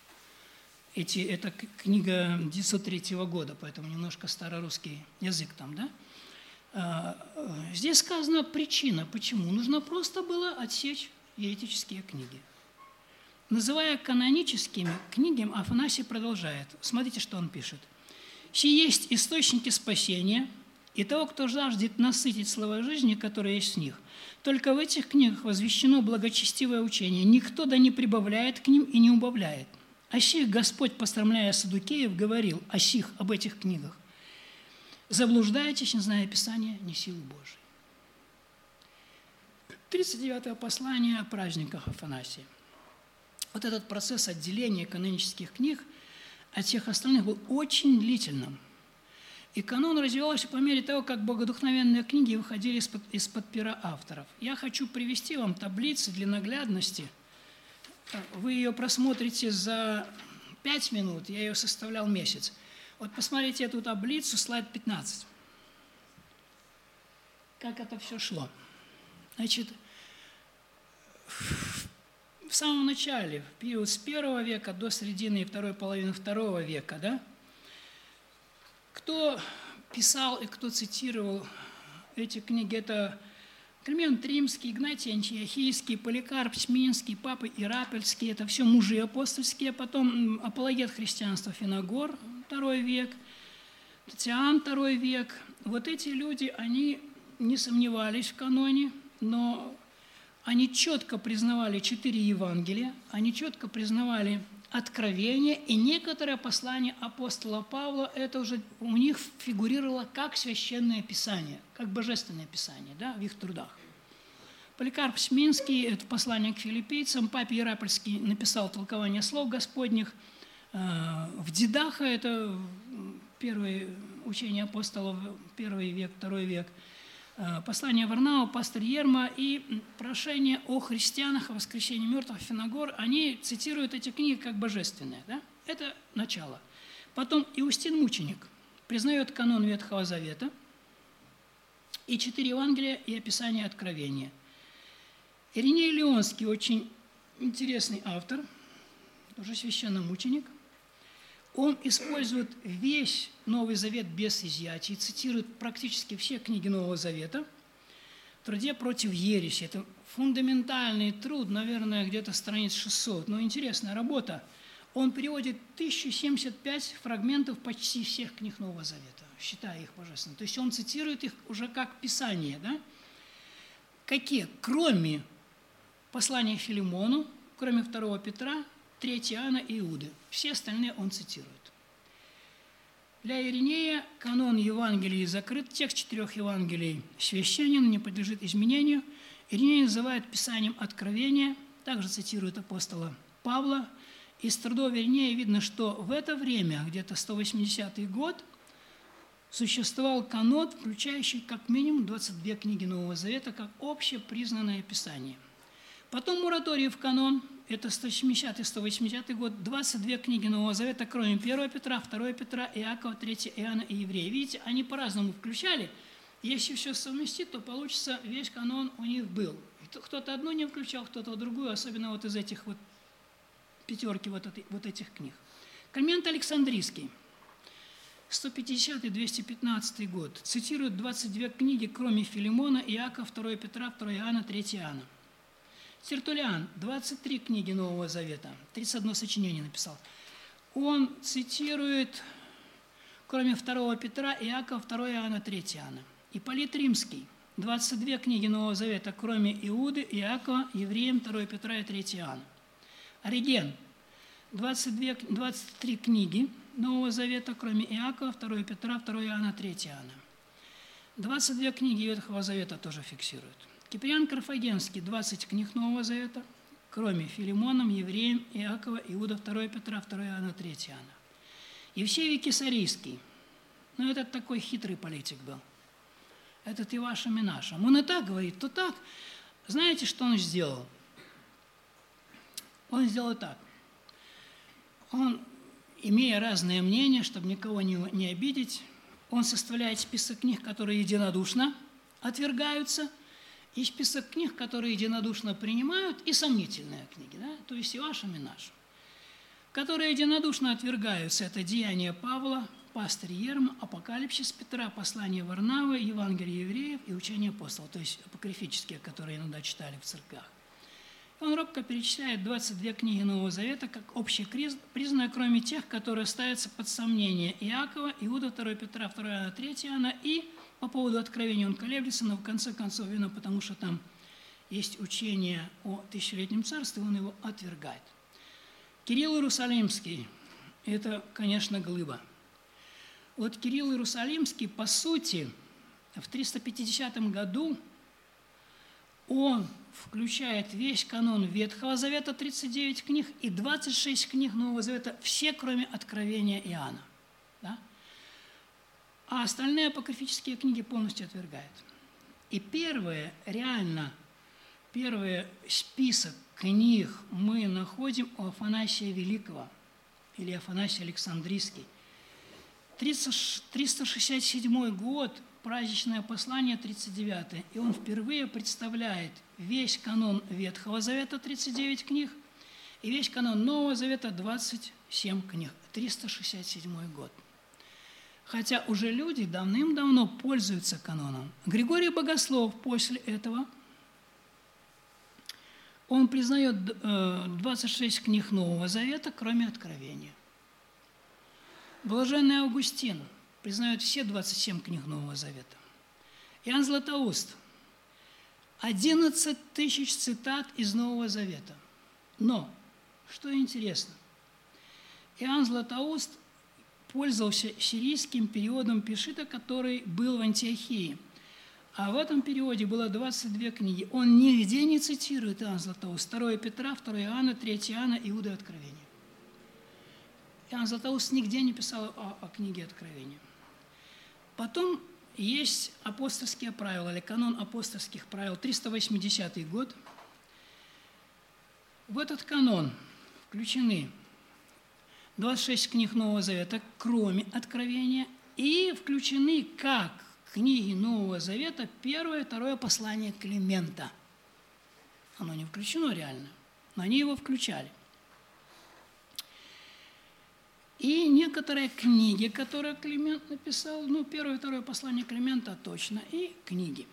Это книга 903 года, поэтому немножко старорусский язык там, да? Здесь сказана причина, почему. Нужно просто было отсечь еретические книги. Называя каноническими книгами, Афанасий продолжает. Смотрите, что он пишет. «Сии есть источники спасения и того, кто жаждет насытить слово жизни, которое есть в них. Только в этих книгах возвещено благочестивое учение. Никто да не прибавляет к ним и не убавляет. О сих Господь, посрамляя саддукеев, говорил об этих книгах. Заблуждаетесь, не зная Писания, не силы Божией». 39-е послание о праздниках Афанасия. Вот этот процесс отделения канонических книг от всех остальных был очень длительным. И канон развивался по мере того, как богодухновенные книги выходили из-под пера авторов. Я хочу привести вам таблицы для наглядности. Вы ее просмотрите за 5 минут, я ее составлял месяц. Вот посмотрите эту таблицу, слайд 15. Как это все шло. Значит, в самом начале, в период с 1 века до середины и второй половины 2 века, да, кто писал и кто цитировал эти книги, это Климент Римский, Игнатий Антиохийский, Поликарп Смирнский, Папа Ирапельский, это все мужи апостольские, потом апологет христианства Финогор, 2 век, Татьян, 2 век. Вот эти люди, они не сомневались в каноне, но они четко признавали 4 Евангелия, они четко признавали Откровение, и некоторые послания апостола Павла, это уже у них фигурировало как священное писание, как божественное писание, да, в их трудах. Поликарп Смирнский, это послание к филиппийцам, Папе Ирапельский написал толкование слов Господних, в Дидаха, это первое учение апостолов, 1 век, 2 век, послание Варнава, пастырь Ерма и прошение о христианах, о воскресении мертвых, Финогор, они цитируют эти книги как божественные. Да? Это начало. Потом Иустин Мученик признает канон Ветхого Завета и 4 Евангелия и описание Откровения. Ириней Леонский, очень интересный автор, тоже священномученик. Он использует весь Новый Завет без изъятий, цитирует практически все книги Нового Завета в труде против ереси. Это фундаментальный труд, наверное, где-то страниц 600, но интересная работа. Он переводит 1075 фрагментов почти всех книг Нового Завета, считая их божественными. То есть он цитирует их уже как Писание. Да? Какие? Кроме послания Филимону, кроме 2 Петра, 3 Иоанна и Иуды. Все остальные он цитирует. Для Иринея канон Евангелий закрыт, текст 4 Евангелий священен, не подлежит изменению. Иринеи называют Писанием Откровения, также цитируют апостола Павла. Из трудов Иринея видно, что в это время, где-то 180 год, существовал канон, включающий как минимум 22 книги Нового Завета, как общепризнанное Писание. Потом мораторий в канон, это 170-180 год, 22 книги Нового Завета, кроме 1 Петра, 2 Петра, Иакова, 3 Иоанна и Еврея. Видите, они по-разному включали. Если все совместить, то получится, весь канон у них был. Кто-то одну не включал, кто-то другую, особенно вот из этих вот пятерки вот этих книг. Коммент Александрийский, 150-215 год, цитирует 22 книги, кроме Филимона, Иакова, 2 Петра, 2 Иоанна, 3 Иоанна. Тертуллиан, 23 книги Нового Завета, 31 сочинение написал. Он цитирует, кроме 2 Петра, Иакова, 2 Иоанна, 3 Иоанна. Ипполит Римский, 22 книги Нового Завета, кроме Иуды, Иакова, Евреям, 2 Петра и 3 Иоанна. Ориген, 23 книги Нового Завета, кроме Иакова, 2 Петра, 2 Иоанна, 3 Иоанна. 22 книги Ветхого Завета тоже фиксируют. Киприан Карфагенский, 20 книг Нового Завета, кроме Филимоном, Евреем, Иакова, Иуда, 2 Петра, 2 Иоанна, 3 Иоанна. Евсевий Кесарийский, этот такой хитрый политик был. Этот и вашим, и нашим. Он и так говорит, то так. Знаете, что он сделал? Он сделал так. Он, имея разные мнения, чтобы никого не обидеть, он составляет список книг, которые единодушно отвергаются, и список книг, которые единодушно принимают, и сомнительные книги, да? То есть и вашим, и нашим. Которые единодушно отвергаются, это «Деяния Павла», «Пастырь Ерма», «Апокалипсис Петра», «Послание Варнавы», «Евангелие евреев» и «Учение апостолов», то есть апокрифические, которые иногда читали в церквях. Он робко перечисляет 22 книги Нового Завета как общепризнанные, кроме тех, которые ставятся под сомнение: Иакова, Иуда, 2 Петра, 2 Иоанна, 3 Иоанна. И по поводу Откровения он колеблется, но в конце концов, видно, потому что там есть учение о тысячелетнем царстве, он его отвергает. Кирилл Иерусалимский – это, конечно, глыба. Вот Кирилл Иерусалимский, по сути, в 350 году он включает весь канон Ветхого Завета, 39 книг, и 26 книг Нового Завета, все, кроме Откровения Иоанна. Да? А остальные апокрифические книги полностью отвергает. И первый список книг мы находим у Афанасия Великого, или Афанасий Александрийский. 367 год, праздничное послание, 39, и он впервые представляет весь канон Ветхого Завета, 39 книг, и весь канон Нового Завета, 27 книг, 367 год. Хотя уже люди давным-давно пользуются каноном. Григорий Богослов после этого, он признает 26 книг Нового Завета, кроме Откровения. Блаженный Августин признает все 27 книг Нового Завета. Иоанн Златоуст – 11 тысяч цитат из Нового Завета. Но, что интересно, Иоанн Златоуст пользовался сирийским переводом Пишита, который был в Антиохии. А в этом переводе было 22 книги. Он нигде не цитирует, Иоанн Златоуст, 2 Петра, 2 Иоанна, 3 Иоанна, Иуда и Откровения. Иоанн Златоуст нигде не писал о книге Откровения. Потом есть апостольские правила, или канон апостольских правил, 380 год. В этот канон включены 26 книг Нового Завета, кроме Откровения, и включены как книги Нового Завета 1 и 2 послание Климента. Оно не включено реально, но они его включали. И некоторые книги, которые Климент написал, 1 и 2 послание Климента точно, и книги.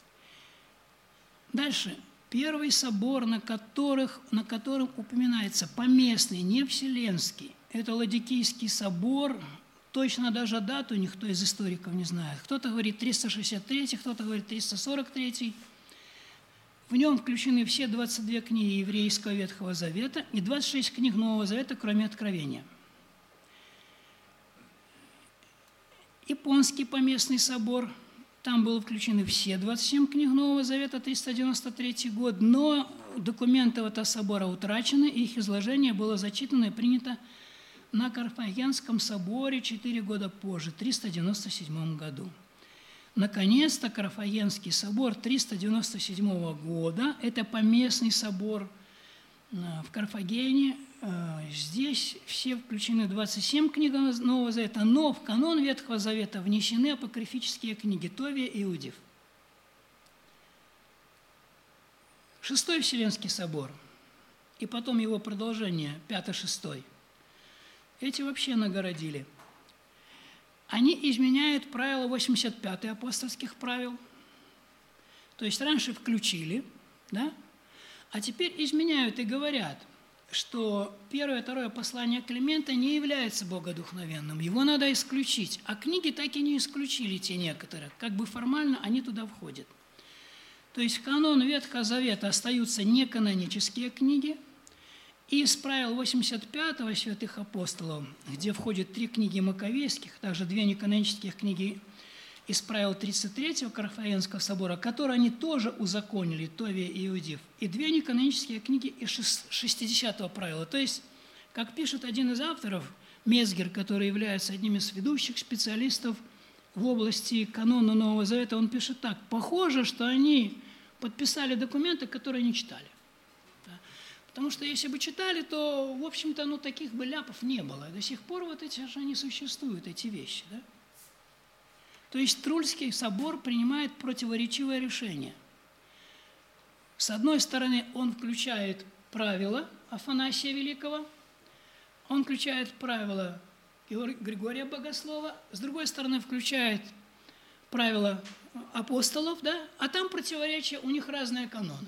Дальше. Первый собор, на котором упоминается поместный, не вселенский, это Ладикийский собор, точно даже дату никто из историков не знает. Кто-то говорит 363, кто-то говорит 343. В нем включены все 22 книги еврейского Ветхого Завета и 26 книг Нового Завета, кроме Откровения. Японский поместный собор, Там были включены все 27 книг Нового Завета, 393 год, но документы этого собора утрачены, и их изложение было зачитано и принято на Карфагенском соборе 4 года позже, в 397 году. Наконец-то Карфагенский собор 397 года, это поместный собор в Карфагене. Здесь все включены 27 книг Нового Завета, но в канон Ветхого Завета внесены апокрифические книги Товия и Иудив. Шестой Вселенский собор и потом его продолжение, 5-6, эти вообще нагородили. Они изменяют правила 85 апостольских правил, то есть раньше включили, да? А теперь изменяют и говорят, что первое и второе послание Климента не является богодухновенным, его надо исключить, а книги так и не исключили те некоторые, как бы формально они туда входят. То есть в канон Ветхого Завета остаются неканонические книги, и из правил 85-го святых апостолов, где входят 3 книги Маковейских, также 2 неканонических книги из правил 33-го Карфагенского собора, которые они тоже узаконили, Товия и Иудив, и 2 неканонические книги из 60-го правила. То есть, как пишет один из авторов, Мезгер, который является одним из ведущих специалистов в области канона Нового Завета, он пишет так: похоже, что они подписали документы, которые не читали. Потому что если бы читали, то, в общем-то, таких бы ляпов не было. До сих пор вот эти же они существуют, эти вещи. Да? То есть Трульский собор принимает противоречивое решение. С одной стороны, он включает правила Афанасия Великого, он включает правила Григория Богослова, с другой стороны, включает правила апостолов, да? А там противоречия, у них разные каноны.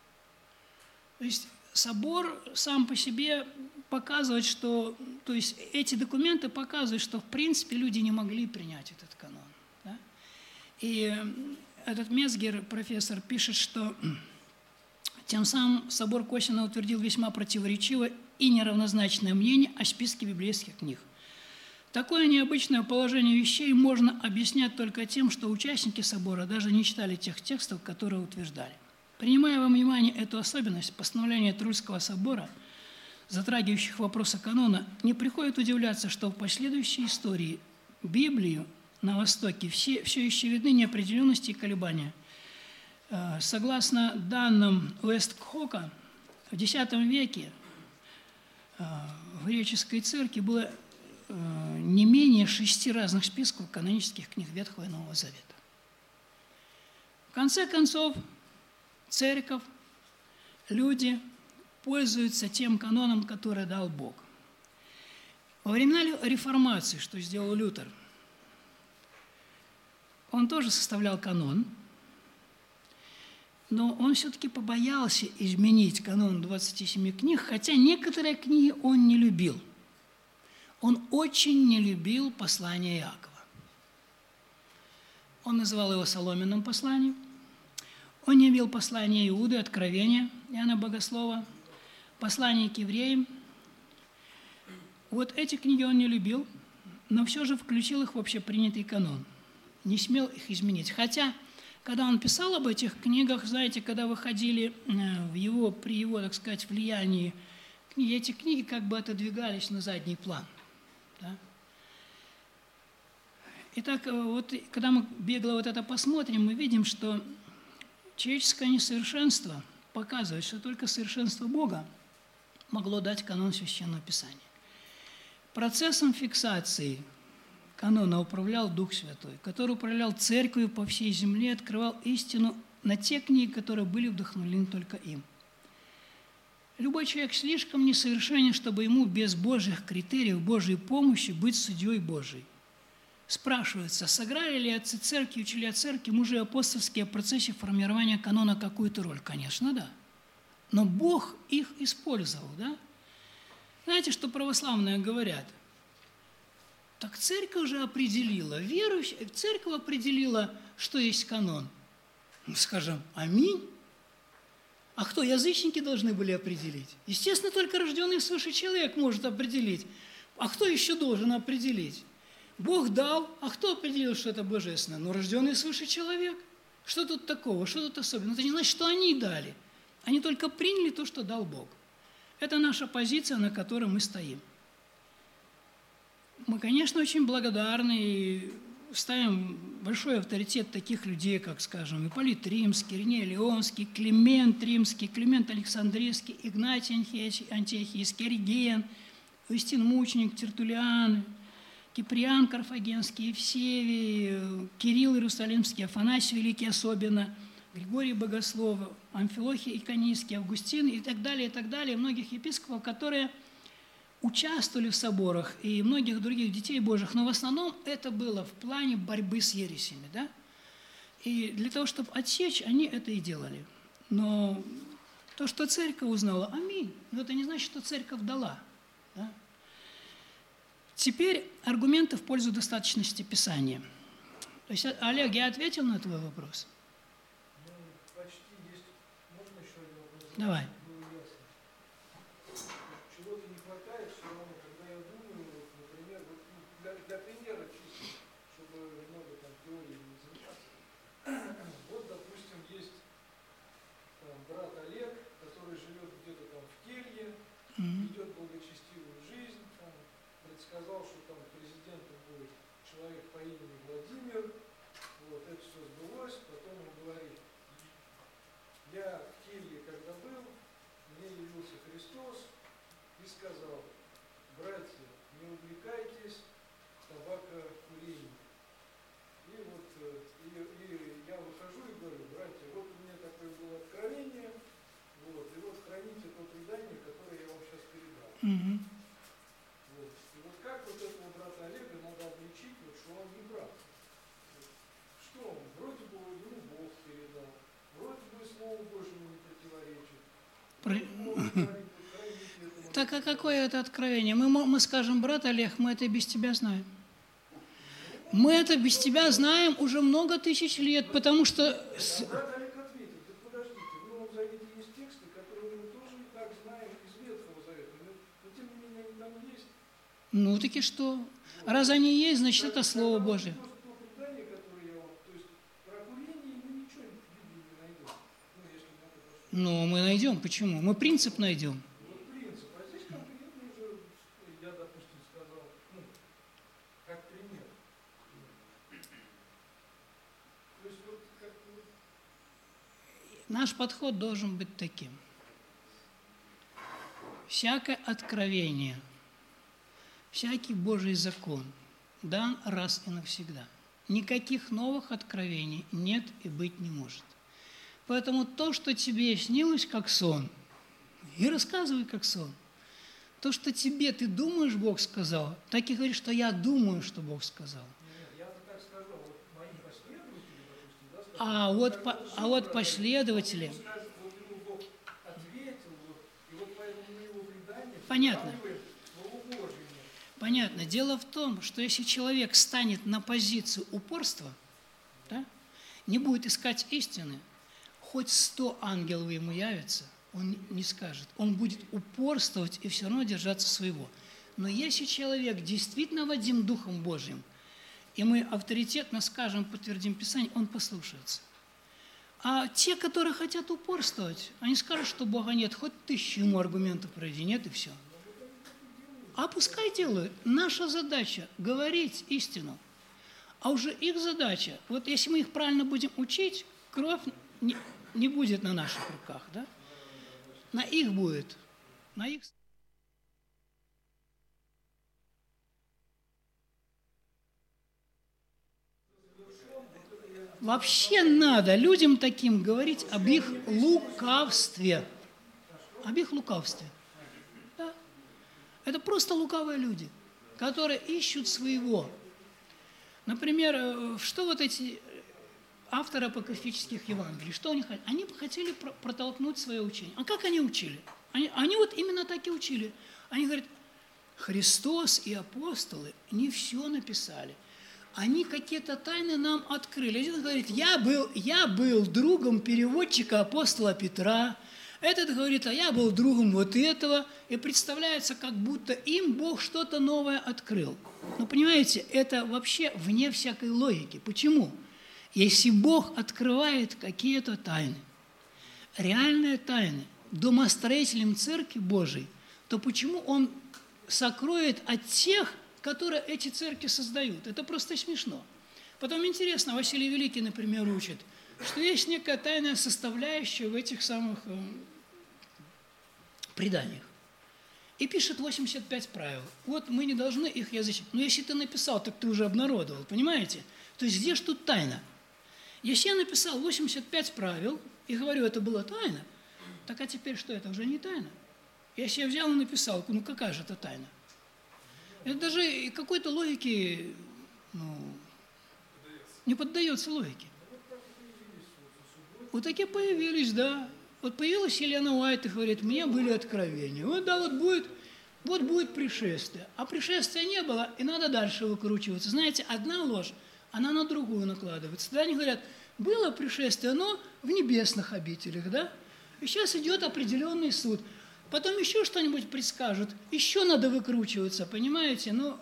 То есть собор сам по себе показывает, что, то есть эти документы показывают, что в принципе люди не могли принять этот канон. Да? И этот Мезгер, профессор, пишет, что тем самым собор косвенно утвердил весьма противоречивое и неравнозначное мнение о списке библейских книг. Такое необычное положение вещей можно объяснять только тем, что участники собора даже не читали тех текстов, которые утверждали. Принимая во внимание эту особенность, постановления Трульского собора, затрагивающих вопросы канона, не приходит удивляться, что в последующей истории Библию на Востоке все еще видны неопределенности и колебания. Согласно данным Уэстхока, в X веке в греческой церкви было не менее 6 разных списков канонических книг Ветхого и Нового Завета. В конце концов, церковь, люди пользуются тем каноном, который дал Бог. Во времена реформации, что сделал Лютер, он тоже составлял канон, но он все-таки побоялся изменить канон 27 книг, хотя некоторые книги он не любил. Он очень не любил послание Иакова. Он называл его соломенным посланием. Он не любил послание Иуды, Откровения Иоанна Богослова, послание к евреям. Вот эти книги он не любил, но все же включил их в общепринятый канон. Не смел их изменить. Хотя, когда он писал об этих книгах, знаете, когда выходили при его, так сказать, влиянии книги, эти книги как бы отодвигались на задний план. Да? Итак, вот когда мы бегло вот это посмотрим, мы видим, что человеческое несовершенство показывает, что только совершенство Бога могло дать канон Священного Писания. Процессом фиксации канона управлял Дух Святой, который управлял церковью по всей земле, открывал истину на те книги, которые были вдохновлены только им. Любой человек слишком несовершенен, чтобы ему без Божьих критериев, Божьей помощи быть судьей Божией. Спрашивается, сыграли ли отцы церкви, учителя церкви, мужи апостольские в процессе формирования канона какую-то роль? Конечно, да. Но Бог их использовал, да? Знаете, что православные говорят? Так церковь же определила, церковь определила, что есть канон. Мы скажем, аминь. А кто, язычники должны были определить? Естественно, только рожденный свыше человек может определить. А кто еще должен определить? Бог дал, а кто определил, что это божественно? Ну, рожденный свыше человек. Что тут такого, что тут особенного? Это не значит, что они дали. Они только приняли то, что дал Бог. Это наша позиция, на которой мы стоим. Мы, конечно, очень благодарны и ставим большой авторитет таких людей, как, скажем, Ипполит Римский, Ириней Леонский, Климент Римский, Климент Александрийский, Игнатий Антиохийский, Ориген, Иустин Мученик, Тертуллиан, Киприан Карфагенский, Евсевий, Кирилл Иерусалимский, Афанасий Великий особенно, Григорий Богослов, Амфилохий Иконийский, Августин и так далее, многих епископов, которые участвовали в соборах и многих других детей Божьих, но в основном это было в плане борьбы с ересями, да? И для того, чтобы отсечь, они это и делали. Но то, что церковь узнала, аминь, но это не значит, что церковь дала, да? Теперь аргументы в пользу достаточности Писания. То есть, Олег, я ответил на твой вопрос? Ну, почти есть. Можно еще один вопрос? Давай. Чего-то не хватает все равно, когда я думаю, вот, например, вот, для примера чисто, чтобы много там теории не заниматься. Вот, допустим, есть там, брат Олег, который живет где-то там в келье, ведет благочестивую жизнь, там, предсказал, что там президентом будет человек по имени Владимир. Вот, это все сбылось, потом он говорит: я в келье, когда был, мне явился Христос и сказал: братья, не увлекайтесь табакокурением. И вот и я выхожу и говорю: братья, вот у меня такое было откровение, вот, и вот храните то предание, которое я вам сейчас передал. Вот. И вот как вот этого брата Олега надо обличить, вот, что он не брат? Что он? Вроде бы ему Бог передал, вроде бы Слову Божьему не противоречит. Так а какое это откровение? Мы скажем: брат Олег, мы это без тебя знаем. Мы это без тебя знаем уже много тысяч лет, потому что... Брат Олег ответил: да подождите, в Новом Завете есть тексты, которые мы тоже и так знаем из Ветхого Завета, но тем не менее они там есть. Ну таки что? Раз они есть, значит это Слово Божие. То предание, которое я вам... То есть про курение мы ничего в Библии не найдем. Ну, если на это пошло. Ну, мы найдем. Почему? Мы принцип найдем. Вот принцип. А здесь конкретно уже, я, допустим, сказал, ну, как пример. То есть вот как-то... Наш подход должен быть таким. Всякое откровение, всякий Божий закон дан раз и навсегда. Никаких новых откровений нет и быть не может. Поэтому то, что тебе снилось как сон, и рассказывай как сон. То, что тебе, ты думаешь, Бог сказал, так и говори, что я думаю, что Бог сказал. Нет, я-то так сказал, вот мои последователи, допустим, да, А вот последователи... Вот ему Бог ответил, вот, и вот поэтому мы его предание... Понятно. Слову Божьему. Понятно. Дело в том, что если человек станет на позицию упорства, да, не будет искать истины, хоть 100 ангелов ему явится, он не скажет. Он будет упорствовать и все равно держаться своего. Но если человек действительно водим Духом Божьим, и мы авторитетно скажем, подтвердим Писание, он послушается. А те, которые хотят упорствовать, они скажут, что Бога нет, хоть 1000 ему аргументов пройди, нет и все. А пускай делают. Наша задача – говорить истину. А уже их задача, вот если мы их правильно будем учить, кровь не будет на наших руках, да? На их будет. На их... Вообще надо людям таким говорить об их лукавстве. Об их лукавстве. Да? Это просто лукавые люди, которые ищут своего. Например, что вот эти авторы апокрифических Евангелий, что они хотели? Они хотели протолкнуть свое учение. А как они учили? Они вот именно так и учили. Они говорят: Христос и апостолы не все написали. Они какие-то тайны нам открыли. Один говорит: я был другом переводчика апостола Петра, Этот говорит, а я был другом вот этого, и представляется, как будто им Бог что-то новое открыл. Но понимаете, это вообще вне всякой логики. Почему? Если Бог открывает какие-то тайны, реальные тайны, домостроителям Церкви Божией, то почему Он сокроет от тех, которые эти церкви создают? Это просто смешно. Потом интересно, Василий Великий, например, учит, что есть некая тайная составляющая в этих самых преданиях. И пишет 85 правил. Вот мы не должны их язычить. Но если ты написал, так ты уже обнародовал, понимаете? То есть где же тут тайна? Если я написал 85 правил и говорю, это была тайна, так а теперь что, это уже не тайна? Если я взял и написал, ну какая же это тайна? Это даже какой-то логике не поддается логике. Вот такие появились, да. Вот появилась Елена Уайт и говорит, мне были откровения. Вот да, вот будет пришествие. А пришествия не было, и надо дальше выкручиваться. Знаете, одна ложь, она на другую накладывается. Тогда они говорят, было пришествие, но в небесных обителях, да? И сейчас идет определенный суд. Потом еще что-нибудь предскажут, еще надо выкручиваться, понимаете? Ну,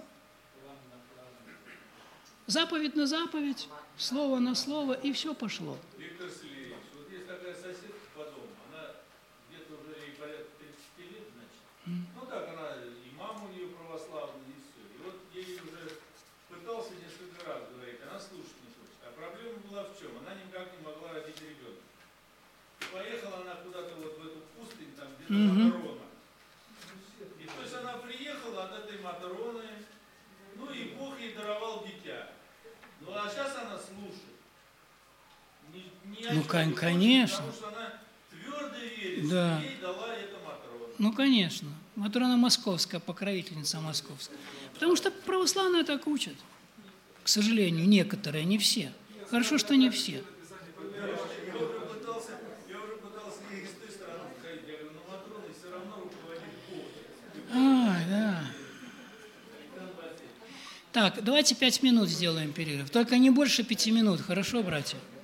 заповедь на заповедь, слово на слово, и все пошло. Виктор Сергеевич, вот есть такая соседка по дому, она где-то уже ей порядка 30 лет, значит. Ну так, она и мама у нее православная, и все. И вот ей уже пытался несколько раз говорить, она слушать не хочет. А проблема была в чем? Она никак не могла родить ребенка. Поехала она куда-то вот в эту пустынь, там где-то Матрона. И то есть она приехала от этой Матроны, ну и Бог ей даровал дитя. Ну а сейчас она слушает. Ну, конечно. Потому что она твердо верит, да. Что ей дала эта Матрона. Ну, конечно. Матрона московская, покровительница московская. Потому что православные так учат. К сожалению, некоторые, не все. Хорошо, что не все. Я уже пытался ей с той стороны сказать, я говорю, ну Матрона все равно руководит Бог. Да. Так, давайте 5 минут сделаем перерыв. Только не больше 5 минут, хорошо, братья?